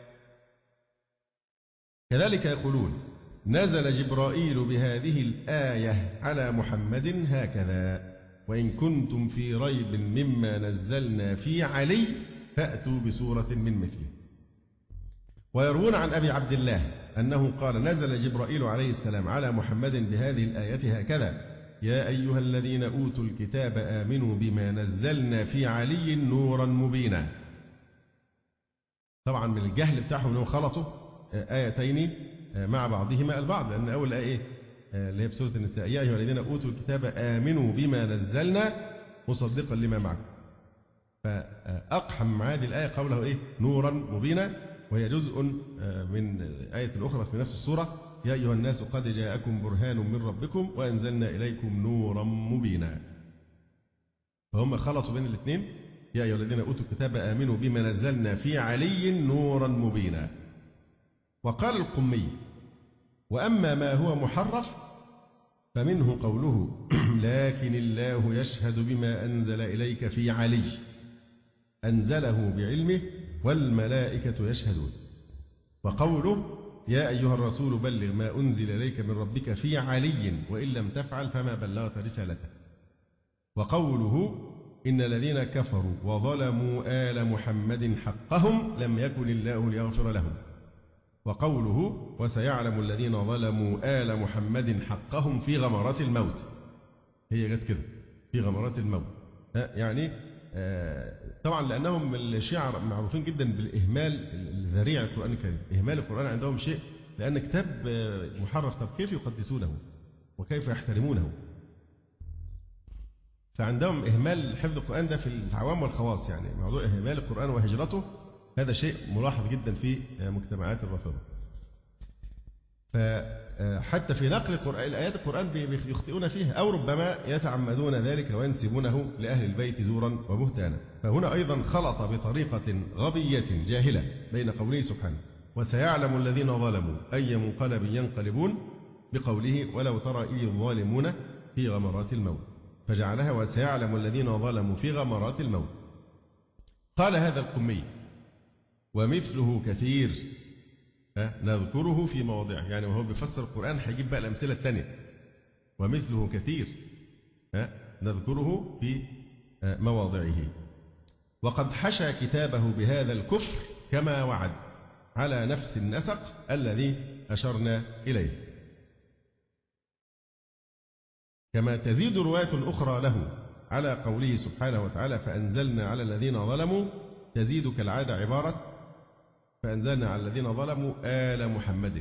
كذلك يقولون: نزل جبرائيل بهذه الآية على محمد هكذا، وإن كنتم في ريب مما نزلنا في علي فأتوا بسورة من مثله. ويروون عن أبي عبد الله أنه قال: نزل جبرائيل عليه السلام على محمد بهذه الآية هكذا: يا أيها الذين أوتوا الكتاب آمنوا بما نزلنا في علي نورا مبينا. طبعا من الجهل بتاعهم أنهم خلطوا آيتين مع بعضهما البعض، لأن أول آية اللي هي بسورة النساء: يا أيها الذين أوتوا الكتاب آمنوا بما نزلنا مصدقا لما معكم، فأقحم هذه الآية قوله إيه؟ نورا مبينا، وهي جزء من آية أخرى في نفس السورة: يا أيها الناس قد جاءكم برهان من ربكم وأنزلنا إليكم نورا مبينا. فهم خلطوا بين الاثنين: يا أيها الذين أوتوا الكتاب آمنوا بما نزلنا في علي نورا مبينا. وقال القمي: وأما ما هو محرف فمنه قوله: لكن الله يشهد بما أنزل إليك في علي، أنزله بعلمه والملائكة يشهدون. وقوله: يا أيها الرسول بلغ ما أنزل إليك من ربك في علي وإن لم تفعل فما بلغت رسالته. وقوله: إن الذين كفروا وظلموا آل محمد حقهم لم يكن الله ليغفر لهم. وقوله: وسيعلم الذين ظلموا آل محمد حقهم في غمرات الموت. هي جت كده في غمرات الموت، يعني طبعا لأنهم الشيعة معروفين جدا بالإهمال الذريع القرآن الكريم. إهمال القرآن عندهم شيء، لأن كتاب محرف، طب كيف يقدسونه وكيف يحترمونه؟ فعندهم إهمال حفظ القرآن ده في العوام والخواص، يعني موضوع إهمال القرآن وهجرته هذا شيء ملاحظ جدا في مجتمعات الرافضة. فحتى في نقل القرآن الآيات القرآن يخطئون فيها، أو ربما يتعمدون ذلك وينسبونه لأهل البيت زورا وبهتانا. فهنا أيضا خلط بطريقة غبية جاهلة بين قوله سبحانه: وسيعلم الذين ظلموا أي منقلب ينقلبون، بقوله: ولو ترى إذ الظالمون في غمرات الموت. فجعلها وسيعلم الذين ظلموا في غمرات الموت. قال هذا القمي ومثله كثير نذكره في مواضعه، يعني وهو بيفسر القرآن هيجيب بقى الأمثلة الثانية، ومثله كثير نذكره في مواضعه. وقد حشى كتابه بهذا الكفر كما وعد على نفس النسق الذي أشرنا إليه. كما تزيد رواية أخرى له على قوله سبحانه وتعالى فأنزلنا على الذين ظلموا، تزيد كالعادة عبارة فأنزلنا على الذين ظلموا آل محمد.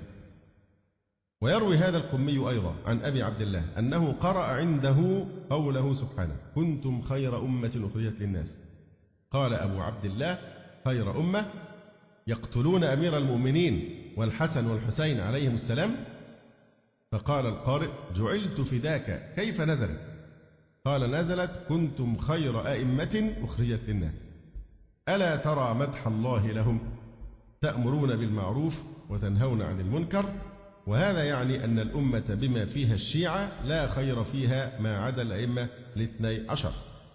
ويروي هذا القمي أيضا عن أبي عبد الله أنه قرأ عنده قوله سبحانه كنتم خير أمة أخرجت للناس. قال أبو عبد الله خير أمة يقتلون أمير المؤمنين والحسن والحسين عليهم السلام؟ فقال القارئ جعلت فداك كيف نزلت؟ قال نزلت كنتم خير أئمة أخرجت للناس. ألا ترى مدح الله لهم تأمرون بالمعروف وتنهون عن المنكر. وهذا يعني أن الأمة بما فيها الشيعة لا خير فيها ما عدا الأئمة الاثني عشر.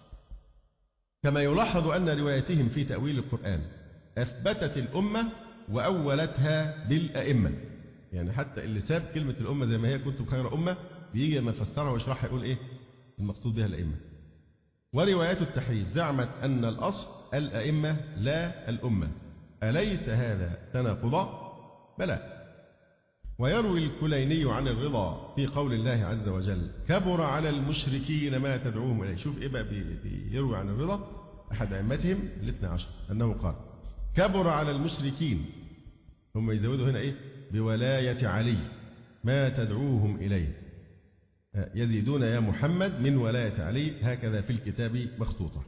كما يلاحظ أن روايتهم في تأويل القرآن أثبتت الأمة وأولتها بالأئمة، يعني حتى اللي ساب كلمة الأمة زي ما هي كنتم خير أمة بيجي ما يفسرها ويشرحها يقول إيه المقصود بها الأئمة. وروايات التحريف زعمت أن الأصل الأئمة لا الأمة. أليس هذا تناقضا؟ بلى. ويروي الكليني عن الرضا في قول الله عز وجل كبر على المشركين ما تدعوهم إليه. شوف إيه بقى بيروي عن الرضا أحد أئمتهم الاثنى عشر أنه قال كبر على المشركين، هم يزودوا هنا إيه بولاية علي ما تدعوهم إليه، يزيدون يا محمد من ولاية علي، هكذا في الكتاب مخطوطة.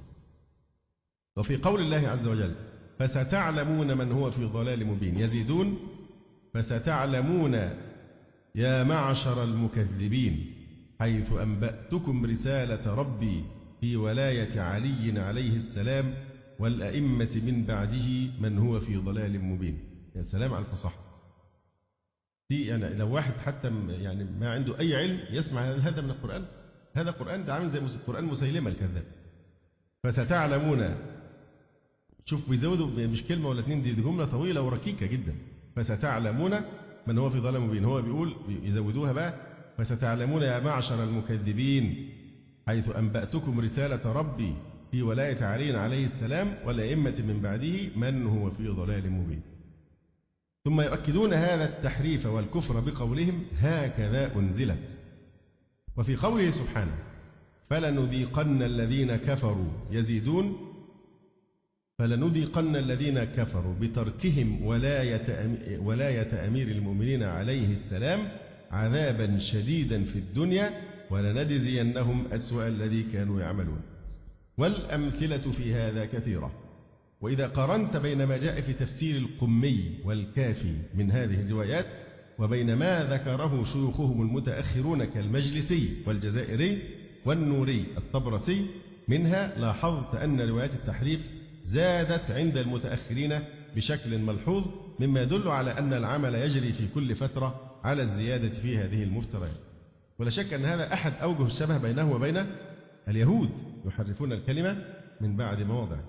وفي قول الله عز وجل فستعلمون من هو في ضلال مبين، يزيدون فستعلمون يا معشر المكذبين حيث أنبأتكم رسالة ربي في ولاية علي عليه السلام والأئمة من بعده من هو في ضلال مبين. يا سلام على الفصاحة دي، يعني لو واحد حتى يعني ما عنده أي علم يسمع هذا من القرآن، هذا قرآن ده عامل زي القرآن مسيلمة الكذاب. فستعلمون، شوف بيزودوا مش كلمة ولا اتنين، دي, دي جملة طويلة وركيكة جدا. فستعلمون من هو في ضلال مبين، هو بيقول يزودوها بقى فستعلمون يا معشر المكذبين حيث أنبأتكم رسالة ربي في ولاية علي عليه السلام والأئمة من بعده من هو في ضلال مبين. ثم يؤكدون هذا التحريف والكفر بقولهم هكذا أنزلت. وفي قوله سبحانه فلنذيقن الذين كفروا يزيدون، فلنذيقن الذين كفروا بتركهم ولاية ولاية أمير المؤمنين عليه السلام عذابا شديدا في الدنيا ولنجزينهم أسوأ الذي كانوا يعملون. والأمثلة في هذا كثيرة. وإذا قارنت بين ما جاء في تفسير القمي والكافي من هذه الروايات وبين ما ذكره شيوخهم المتأخرون كالمجلسي والجزائري والنوري الطبرسي منها، لاحظت أن روايات التحريف زادت عند المتأخرين بشكل ملحوظ، مما يدل على أن العمل يجري في كل فترة على الزيادة في هذه المفتريات. ولا شك أن هذا أحد أوجه الشبه بينه وبين اليهود، يحرفون الكلمة من بعد مواضعه.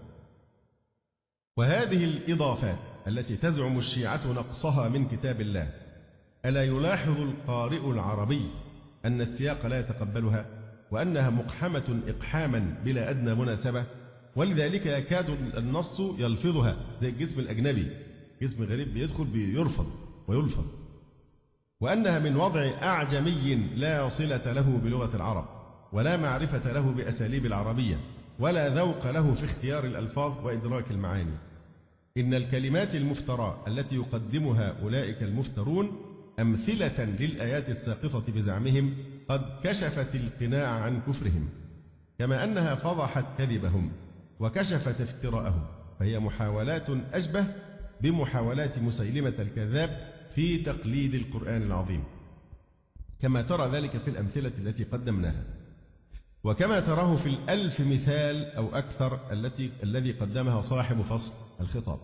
وهذه الإضافات التي تزعم الشيعة نقصها من كتاب الله، ألا يلاحظ القارئ العربي أن السياق لا يتقبلها وأنها مقحمة إقحاما بلا أدنى مناسبة، ولذلك يكاد النص يلفظها زي الجسم الأجنبي، جسم غريب بيدخل بيرفض ويلفظ، وأنها من وضع أعجمي لا صلة له بلغة العرب ولا معرفة له بأساليب العربية ولا ذوق له في اختيار الألفاظ وإدراك المعاني. إن الكلمات المفترى التي يقدمها أولئك المفترون أمثلة للآيات الساقطة بزعمهم قد كشفت القناع عن كفرهم، كما أنها فضحت كذبهم وكشفت افتراءهم، فهي محاولات أشبه بمحاولات مسيلمة الكذاب في تقليد القرآن العظيم، كما ترى ذلك في الأمثلة التي قدمناها، وكما تراه في الألف مثال أو أكثر التي الذي قدمها صاحب فصل الخطاب.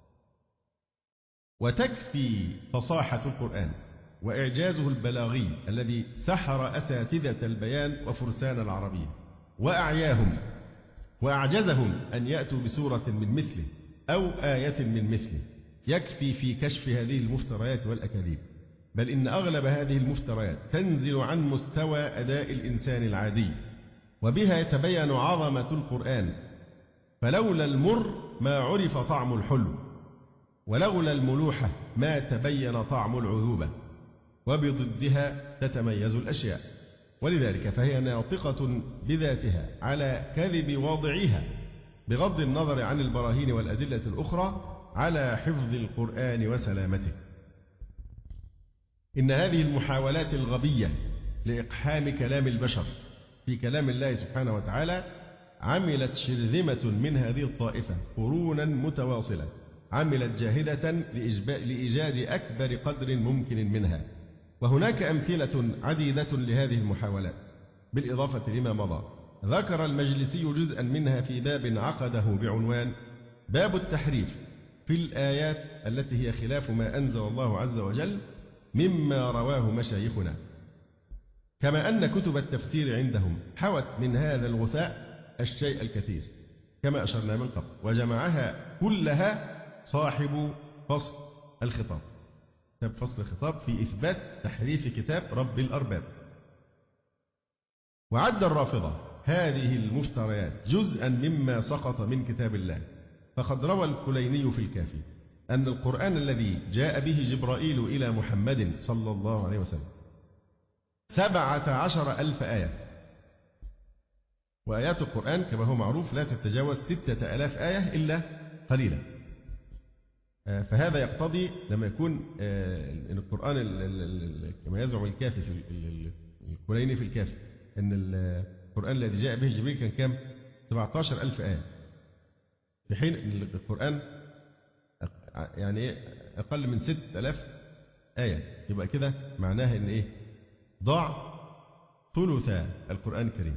وتكفي فصاحة القرآن وإعجازه البلاغي الذي سحر أساتذة البيان وفرسان العربية وأعياهم وأعجزهم أن يأتوا بسورة من مثله أو آية من مثله يكفي في كشف هذه المفتريات والأكاذيب، بل إن أغلب هذه المفتريات تنزل عن مستوى أداء الإنسان العادي، وبها يتبين عظمة القرآن، فلولا المر ما عرف طعم الحلو، ولولا الملوحة ما تبين طعم العذوبة، وبضدها تتميز الأشياء، ولذلك فهي ناطقة بذاتها على كذب واضعيها، بغض النظر عن البراهين والأدلة الأخرى على حفظ القرآن وسلامته. إن هذه المحاولات الغبية لإقحام كلام البشر في كلام الله سبحانه وتعالى عملت شرذمة من هذه الطائفة قرونا متواصلة، عملت جاهدة لإيجاد أكبر قدر ممكن منها. وهناك أمثلة عديدة لهذه المحاولات بالإضافة لما مضى. ذكر المجلسي جزءا منها في باب عقده بعنوان باب التحريف في الآيات التي هي خلاف ما أنزل الله عز وجل مما رواه مشايخنا، كما أن كتب التفسير عندهم حوت من هذا الغثاء الشيء الكثير كما أشرنا من قبل، وجمعها كلها صاحب فصل الخطاب، كتاب فصل الخطاب في إثبات تحريف كتاب رب الأرباب. وعد الرافضة هذه المفتريات جزءا مما سقط من كتاب الله، فقد روى الكليني في الكافي أن القرآن الذي جاء به جبرائيل إلى محمد صلى الله عليه وسلم سبعة عشر ألف آية، وآيات القرآن كما هو معروف لا تتجاوز ستة آلاف آية إلا قليلا. فهذا يقتضي لما يكون القرآن كما يزعم الكافي في الكليني في الكافي أن القرآن الذي جاء به جبريل كان كام؟ سبعة عشر ألف آية، في حين القرآن يعني أقل من ستة آلاف آية، يبقى كده معناها إن إيه؟ ضاع ثلث القرآن الكريم.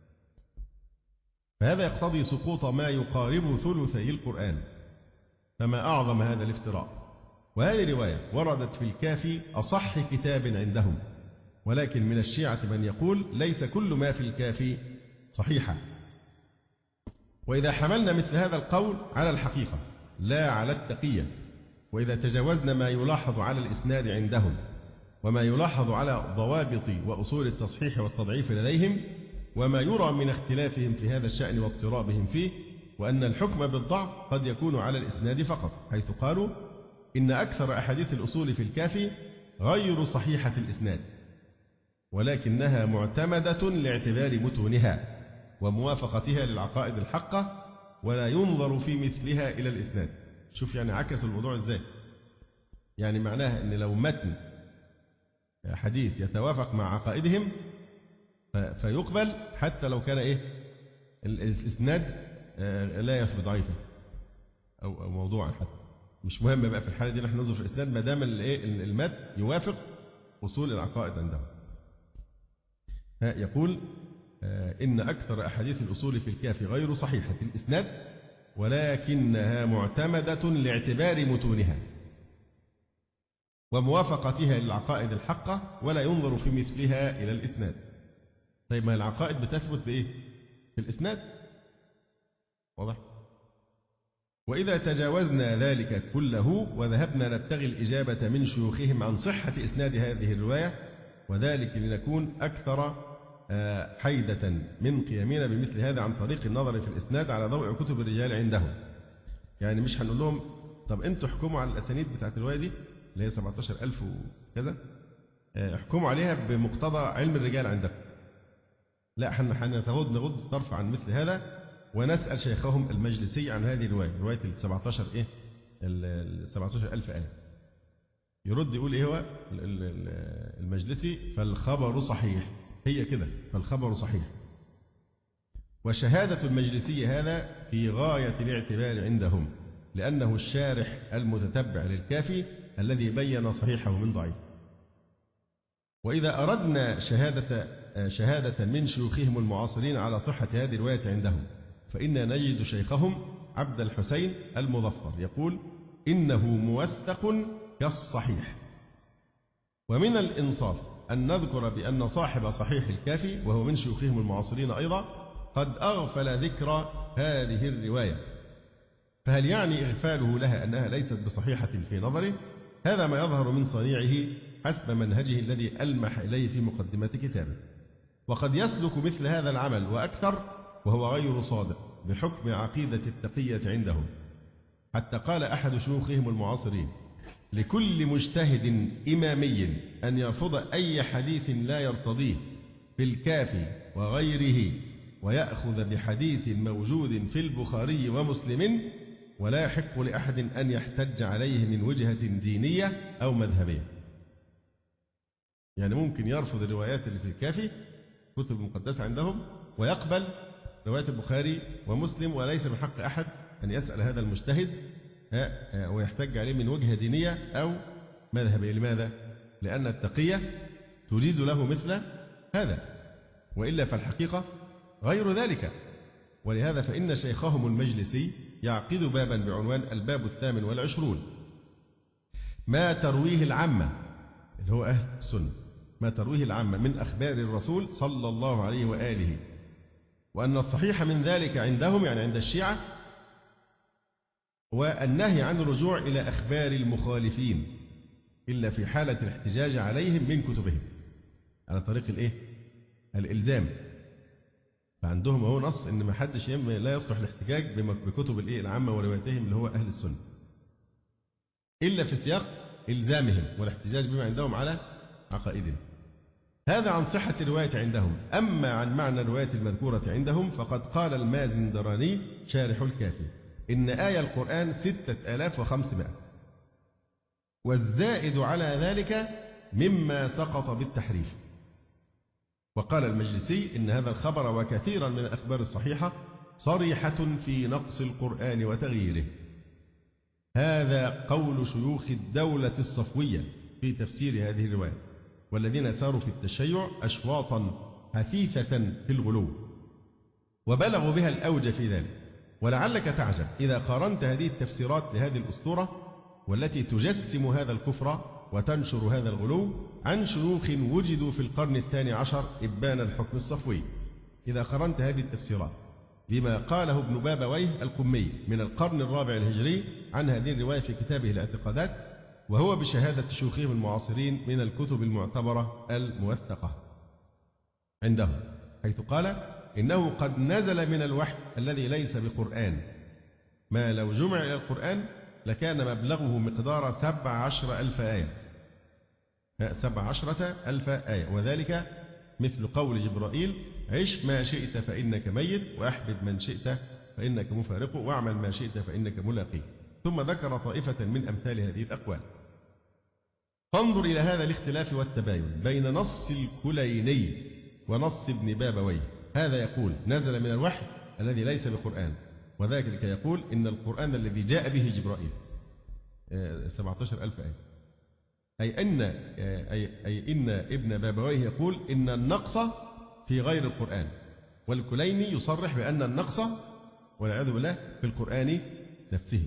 فهذا يقتضي سقوط ما يقارب ثلثي القرآن، فما أعظم هذا الافتراء. وهذه رواية وردت في الكافي أصح كتاب عندهم، ولكن من الشيعة من يقول ليس كل ما في الكافي صحيحا. وإذا حملنا مثل هذا القول على الحقيقة لا على التقية، وإذا تجاوزنا ما يلاحظ على الإسناد عندهم وما يلاحظ على ضوابط وأصول التصحيح والتضعيف لديهم، وما يرى من اختلافهم في هذا الشأن واضطرابهم فيه، وأن الحكم بالضعف قد يكون على الإسناد فقط، حيث قالوا إن أكثر أحاديث الأصول في الكافي غير صحيحة الإسناد، ولكنها معتمدة لاعتبار متونها وموافقتها للعقائد الحقة، ولا ينظر في مثلها إلى الإسناد. شوف يعني عكس الموضوع إزاي، يعني معناها أن لو متن حديث يتوافق مع عقائدهم فيقبل حتى لو كان إيه الإسناد لا يثبت ضعيفا أو موضوعا، حتى مش مهم بقى في الحالة دي نحن ننظر في الإسناد ما دام المتن يوافق أصول العقائد عندهم. يقول إن أكثر أحاديث الأصول في الكافي غير صحيحة الإسناد، ولكنها معتمدة لاعتبار متونها وموافقتها للعقائد الحقة، ولا ينظر في مثلها إلى الإسناد. طيب ما العقائد بتثبت بإيه؟ في الإسناد، واضح؟ وإذا تجاوزنا ذلك كله وذهبنا نبتغي الإجابة من شيوخهم عن صحة إسناد هذه الرواية، وذلك لنكون أكثر حيدة من قيامنا بمثل هذا عن طريق النظر في الإسناد على ضوء كتب الرجال عندهم. يعني مش هنقول لهم طب أنتوا احكموا على الأسانيد بتاعت الرواية دي اللي هي سبعة عشر ألف وكذا، احكموا عليها بمقتضى علم الرجال عندكم. لا، احنا هنغض نغض الطرف عن مثل هذا ونسأل شيخهم المجلسي عن هذه الرواية، رواية ال سبعة عشر إيه ال سبعة عشر ألف آية. يرد يقول إيه هو المجلسي؟ فالخبر صحيح، هي كده، فالخبر صحيح. وشهادة المجلسي هذا في غاية الاعتبار عندهم، لأنه الشارح المتتبع للكافي الذي بين صحيحه من ضعيف. وإذا أردنا شهادة شهادة من شيوخهم المعاصرين على صحة هذه الرواية عندهم، فإن نجد شيخهم عبد الحسين المظفر يقول إنه موثق كالصحيح. ومن الإنصاف أن نذكر بأن صاحب صحيح الكافي وهو من شيوخهم المعاصرين أيضا قد أغفل ذكر هذه الرواية، فهل يعني إغفاله لها أنها ليست بصحيحة في نظره؟ هذا ما يظهر من صنيعه حسب منهجه الذي ألمح إليه في مقدمة كتابه. وقد يسلك مثل هذا العمل وأكثر وهو غير صادق بحكم عقيدة التقية عندهم، حتى قال أحد شيوخهم المعاصرين: لكل مجتهد إمامي أن يرفض أي حديث لا يرتضيه في الكافي وغيره، ويأخذ بحديث موجود في البخاري ومسلم، ولا يحق لأحد أن يحتج عليه من وجهة دينية أو مذهبية. يعني ممكن يرفض الروايات اللي في الكافي كتب المقدسة عندهم، ويقبل رواية البخاري ومسلم، وليس من حق أحد أن يسأل هذا المجتهد ويحتج عليه من وجهة دينية أو مذهبية. لماذا؟ لأن التقية تجيز له مثل هذا، وإلا فالحقيقة غير ذلك. ولهذا فإن شيخهم المجلسي يعقد بابا بعنوان الباب الثامن والعشرون: ما ترويه العامة، اللي هو أهل السنة، ما ترويه العامة من أخبار الرسول صلى الله عليه وآله، وأن الصحيح من ذلك عندهم، يعني عند الشيعة، والنهي عن الرجوع إلى أخبار المخالفين إلا في حالة الاحتجاج عليهم من كتبهم على طريق الإيه؟ الإلزام. فعندهم هو نص إن ما حدش لا يصلح الاحتجاج بكتب الإيه العامة ورواياتهم اللي هو أهل السنة إلا في سياق إلزامهم والاحتجاج بما عندهم على عقائدهم. هذا عن صحة الرواية عندهم. أما عن معنى الرواية المذكورة عندهم فقد قال المازندراني شارح الكافي إن آية القرآن ستة آلاف وخمسمائة، والزائد على ذلك مما سقط بالتحريف. وقال المجلسي إن هذا الخبر وكثيرا من الأخبار الصحيحة صريحة في نقص القرآن وتغييره. هذا قول شيوخ الدولة الصفوية في تفسير هذه الرواية، والذين ساروا في التشيع أشواطا حثيثة في الغلو، وبلغوا بها الأوج في ذلك. ولعلك تعجب إذا قارنت هذه التفسيرات لهذه الأسطورة والتي تجسم هذا الكفر وتنشر هذا الغلو عن شيوخ وجدوا في القرن الثاني عشر إبان الحكم الصفوي. إذا قارنت هذه التفسيرات بما قاله ابن بابويه القمي من القرن الرابع الهجري عن هذه الرواية في كتابه الاعتقادات، وهو بشهادة شيوخهم المعاصرين من الكتب المعتبرة الموثقة عندهم، حيث قال إنه قد نزل من الوحي الذي ليس بقرآن ما لو جمع إلى القرآن لكان مبلغه مقدار سبع عشر ألف آية، سبع عشرة ألف آية، وذلك مثل قول جبرائيل: عش ما شئت فإنك ميت، وأحبب من شئت فإنك مفارق، واعمل ما شئت فإنك ملاقي. ثم ذكر طائفة من أمثال هذه الأقوال. فانظر إلى هذا الاختلاف والتباين بين نص الكليني ونص ابن بابويه. هذا يقول نزل من الوحي الذي ليس بقرآن، وذلك يقول إن القرآن الذي جاء به جبرائيل سبعة عشر ألف آية، أي أن أي, أي إن ابن بابويه يقول إن النقص في غير القرآن، والكليني يصرح بأن النقص والعياذ بالله في القرآن نفسه.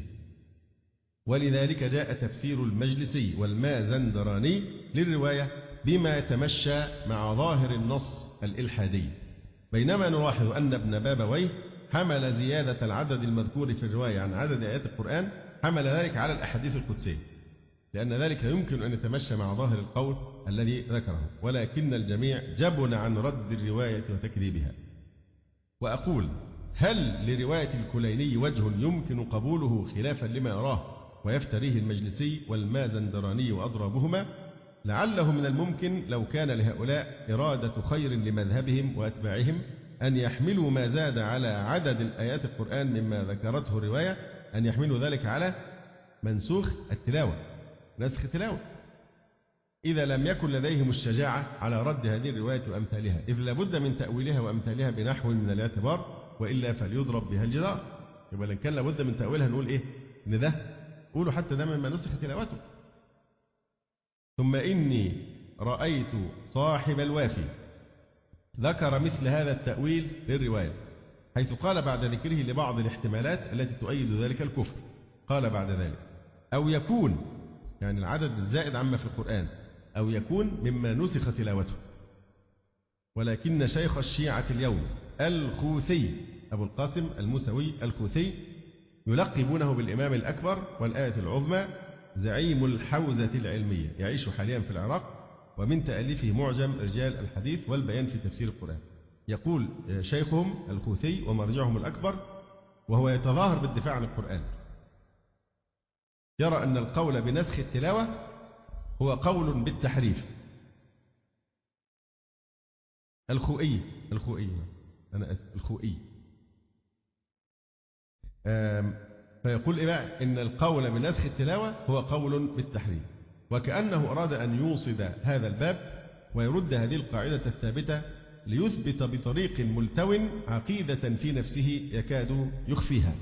ولذلك جاء تفسير المجلسي والمازندراني للرواية بما يتمشى مع ظاهر النص الإلحادي، بينما نلاحظ أن ابن بابويه حمل زيادة العدد المذكور في الرواية عن عدد آيات القرآن، حمل ذلك على الأحاديث القدسية، لأن ذلك يمكن أن يتمشى مع ظاهر القول الذي ذكره، ولكن الجميع جبن عن رد الرواية وتكذيبها. وأقول: هل لرواية الكليني وجه يمكن قبوله خلافا لما يراه ويفتريه المجلسي والمازندراني وأضرابهما؟ لعله من الممكن لو كان لهؤلاء إرادة خير لمذهبهم وأتباعهم أن يحملوا ما زاد على عدد الآيات القرآن مما ذكرته الرواية، أن يحملوا ذلك على منسوخ التلاوة، نسخ تلاوة، إذا لم يكن لديهم الشجاعة على رد هذه الرواية وأمثالها، إذ لابد من تأويلها وأمثالها بنحو من الاعتبار، وإلا فليضرب بها الجدار. يبقى لن كان لابد من تأويلها نقول إيه؟ إن ده قولوا حتى ده مما نسخ تلاوته. ثم إني رأيت صاحب الوافي ذكر مثل هذا التأويل للرواية، حيث قال بعد ذكره لبعض الاحتمالات التي تؤيد ذلك الكفر، قال بعد ذلك: أو يكون، يعني العدد الزائد عما في القرآن، أو يكون مما نسخ تلاوته. ولكن شيخ الشيعة اليوم الخوثي أبو القاسم الموسوي الخوثي، يلقبونه بالإمام الأكبر والآية العظمى، زعيم الحوزة العلمية، يعيش حاليا في العراق، ومن تأليفه معجم رجال الحديث والبيان في تفسير القرآن. يقول شيخهم الخوثي ومرجعهم الأكبر، وهو يتظاهر بالدفاع عن القرآن، يرى أن القول بنسخ التلاوة هو قول بالتحريف. الخوئي الخوئي أنا أسف الخوئي فيقول إيه بقى؟ إن القول بنسخ التلاوة هو قول بالتحريف، وكأنه أراد أن يوصد هذا الباب ويرد هذه القاعدة الثابتة ليثبت بطريق ملتو عقيدة في نفسه يكاد يخفيها.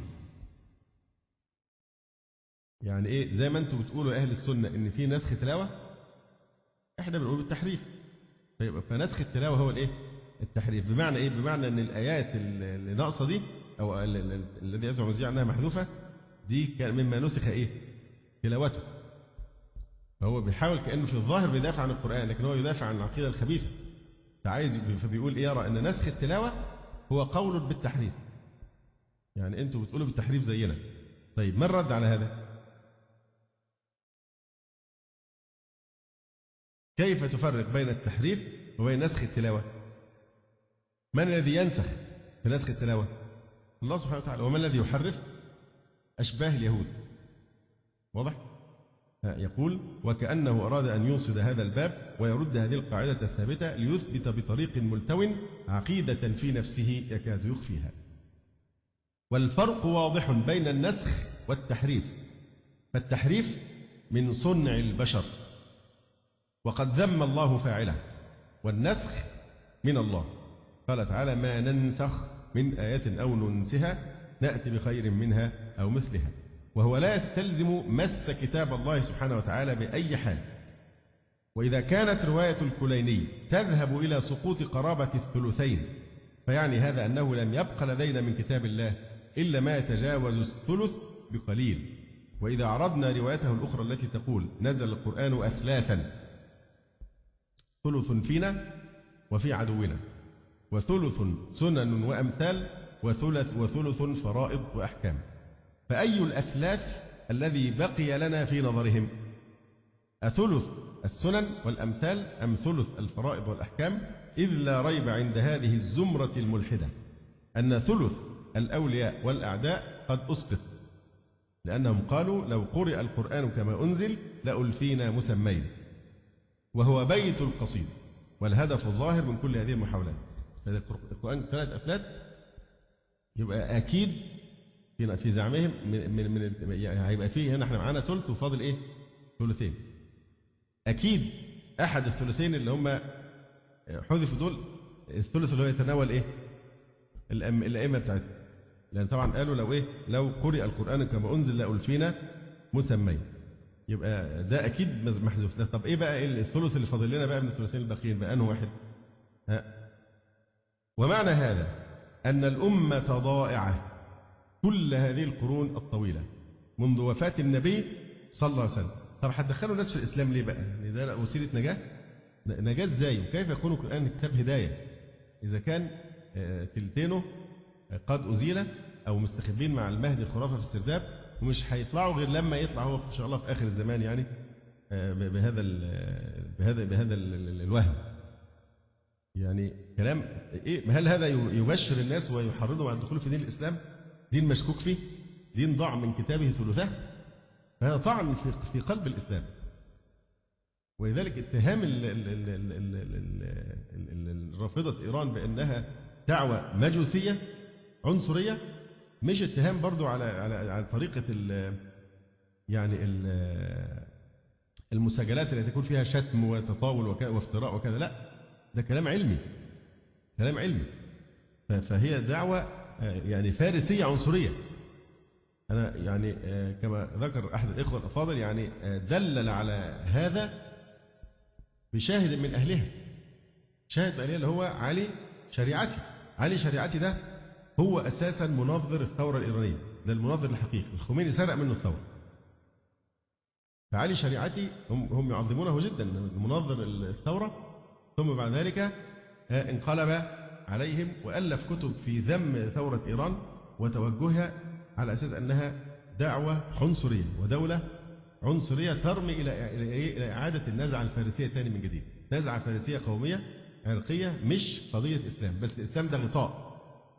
يعني إيه؟ زي ما أنتم بتقولوا أهل السنة إن في نسخ تلاوة، إحنا بنقول بالتحريف. فنسخ التلاوة هو الإيه؟ التحريف. بمعنى إيه؟ بمعنى إن الآيات اللي ناقصة دي أو الذي يزعم الزيع أنها محذوفة دي كان مما نسخ إيه؟ تلاوته. فهو بيحاول كأنه في الظاهر بيدافع عن القرآن، لكن هو يدافع عن العقيدة الخبيثة. فعايز فبيقول إيه؟ يرى أن نسخ التلاوة هو قول بالتحريف. يعني أنتوا بتقولوا بالتحريف زينا. طيب ما الرد على هذا؟ كيف تفرق بين التحريف وبين نسخ التلاوة؟ من الذي ينسخ في نسخ التلاوة؟ الله سبحانه وتعالى. ومن الذي يحرف؟ أشباه اليهود. واضح؟ يقول وكأنه أراد أن يوصد هذا الباب ويرد هذه القاعدة الثابتة ليثبت بطريق ملتو عقيدة في نفسه يكاد يخفيها. والفرق واضح بين النسخ والتحريف، فالتحريف من صنع البشر وقد ذم الله فاعله، والنسخ من الله. قال تعالى ما ننسخ من آية أو ننسها نأتي بخير منها أو مثلها. وهو لا يستلزم مس كتاب الله سبحانه وتعالى بأي حال. وإذا كانت رواية الكليني تذهب إلى سقوط قرابة الثلثين فيعني هذا أنه لم يبق لدينا من كتاب الله إلا ما يتجاوز الثلث بقليل. وإذا عرضنا روايته الأخرى التي تقول نزل القرآن أثلاثا، ثلث فينا وفي عدونا، وثلث سنن وأمثال، وثلث وثلث فرائض وأحكام، فأي الأثلاث الذي بقي لنا في نظرهم؟ أثلث السنن والأمثال أم ثلث الفرائض والأحكام؟ إذ لا ريب عند هذه الزمرة الملحدة أن ثلث الأولياء والأعداء قد أسقط، لأنهم قالوا لو قرئ القرآن كما أنزل لألفينا مسمين، وهو بيت القصيد والهدف الظاهر من كل هذه المحاولات. القرآن ثلاث أثلاث، يبقى أكيد في زعمهم من من من يعني هيبقى فيه هنا احنا معانا ثلث وفاضل ايه؟ ثلثين. أكيد أحد الثلثين اللي هم حذفوا دول الثلث اللي هو يتناول ايه؟ الأئمة بتاعتهم، لأن طبعا قالوا لو ايه؟ لو قرئ القرآن كما أنزل لألفينا مسمين، يبقى ده أكيد محذوف. طب ايه بقى الثلث اللي فاضل لنا بقى من الثلثين الباقيين بقى أنه واحد؟ ها. ومعنى هذا أن الأمة ضائعة كل هذه القرون الطويلة منذ وفاة النبي صلى الله عليه وسلم. طب هتدخلوا الناس في الإسلام ليه بقى؟ يعني ده وسيلة نجاة؟ نجاة ازاي؟ وكيف يكون القرآن كتاب هداية إذا كان تلتينه قد أزيل أو مستخبين مع المهدي الخرافة في السرداب، ومش هيطلعوا غير لما يطلع هو إن شاء الله في آخر الزمان، يعني بهذا ال بهذا بهذا ال الوهم. يعني كلام إيه؟ هل هذا يبشر الناس ويحرضهم على الدخول في دين الإسلام؟ دين مشكوك فيه، دين ضاع من كتابه ثلثاه، فهذا طعن في في قلب الإسلام. ولذلك اتهام الرافضة إيران بأنها دعوة مجوسية عنصرية مش اتهام برضو على على على طريقة ال يعني ال المسجلات التي تكون فيها شتم وتطاول وافتراء وكذا، لا، ده كلام علمي، كلام علمي. فهي دعوة يعني فارسية عنصرية. أنا يعني كما ذكر أحد الإخوة الأفاضل يعني دلل على هذا بشاهد من أهلها، شاهد من أهلها اللي هو علي شريعتي. علي شريعتي ده هو أساسا منظر الثورة الإيرانية، ده المنظر الحقيقي، الخميني سرق منه الثورة. فعلي شريعتي هم هم يعظمونه جدا، منظر الثورة، ثم بعد ذلك انقلب عليهم وألف كتب في ذم ثورة إيران وتوجهها على أساس أنها دعوة عنصرية ودولة عنصرية ترمي إلى إلى إعادة النزعة الفارسية تاني من جديد. نزعة فارسية قومية عرقية مش قضية إسلام، بس الإسلام ده غطاء.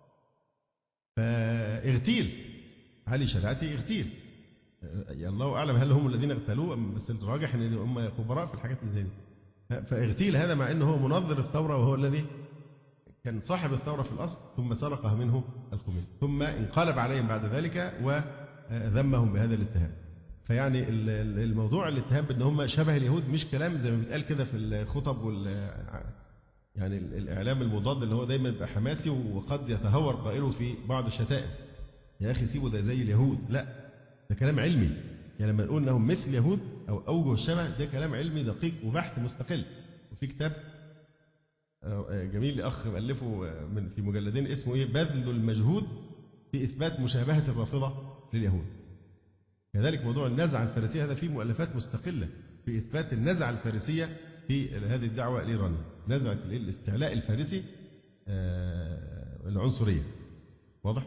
فاغتيل علي شريعتي اغتيل، الله أعلم هل هم الذين اغتالوه، بس الراجح أن هم خبراء في الحاجات اللي زي دي. فاغتيل هذا مع أنه هو منظر الثورة وهو الذي كان صاحب الثورة في الأصل، ثم سرقها منه الخميني، ثم انقلب عليهم بعد ذلك وذمهم بهذا الاتهام. فيعني الموضوع الاتهام بأن هم شبه اليهود مش كلام زي ما بيتقال كده في الخطب وال يعني الإعلام المضاد اللي هو دايما بيبقى حماسي وقد يتهور قائله في بعض الشتائم. يا أخي سيبوا ده زي اليهود، لا ده كلام علمي. يعني لما نقول أنهم مثل اليهود أو أوجه الشبه ده كلام علمي دقيق وبحث مستقل. وفي كتاب جميل لأخ ألفه من في مجلدين اسمه إيه بذل المجهود في إثبات مشابهة الرافضة لليهود. كذلك موضوع النزعة الفارسية هذا فيه مؤلفات مستقلة في إثبات النزعة الفارسية في هذه الدعوة الإيرانية، نزعة الاستعلاء الفارسي العنصرية. واضح؟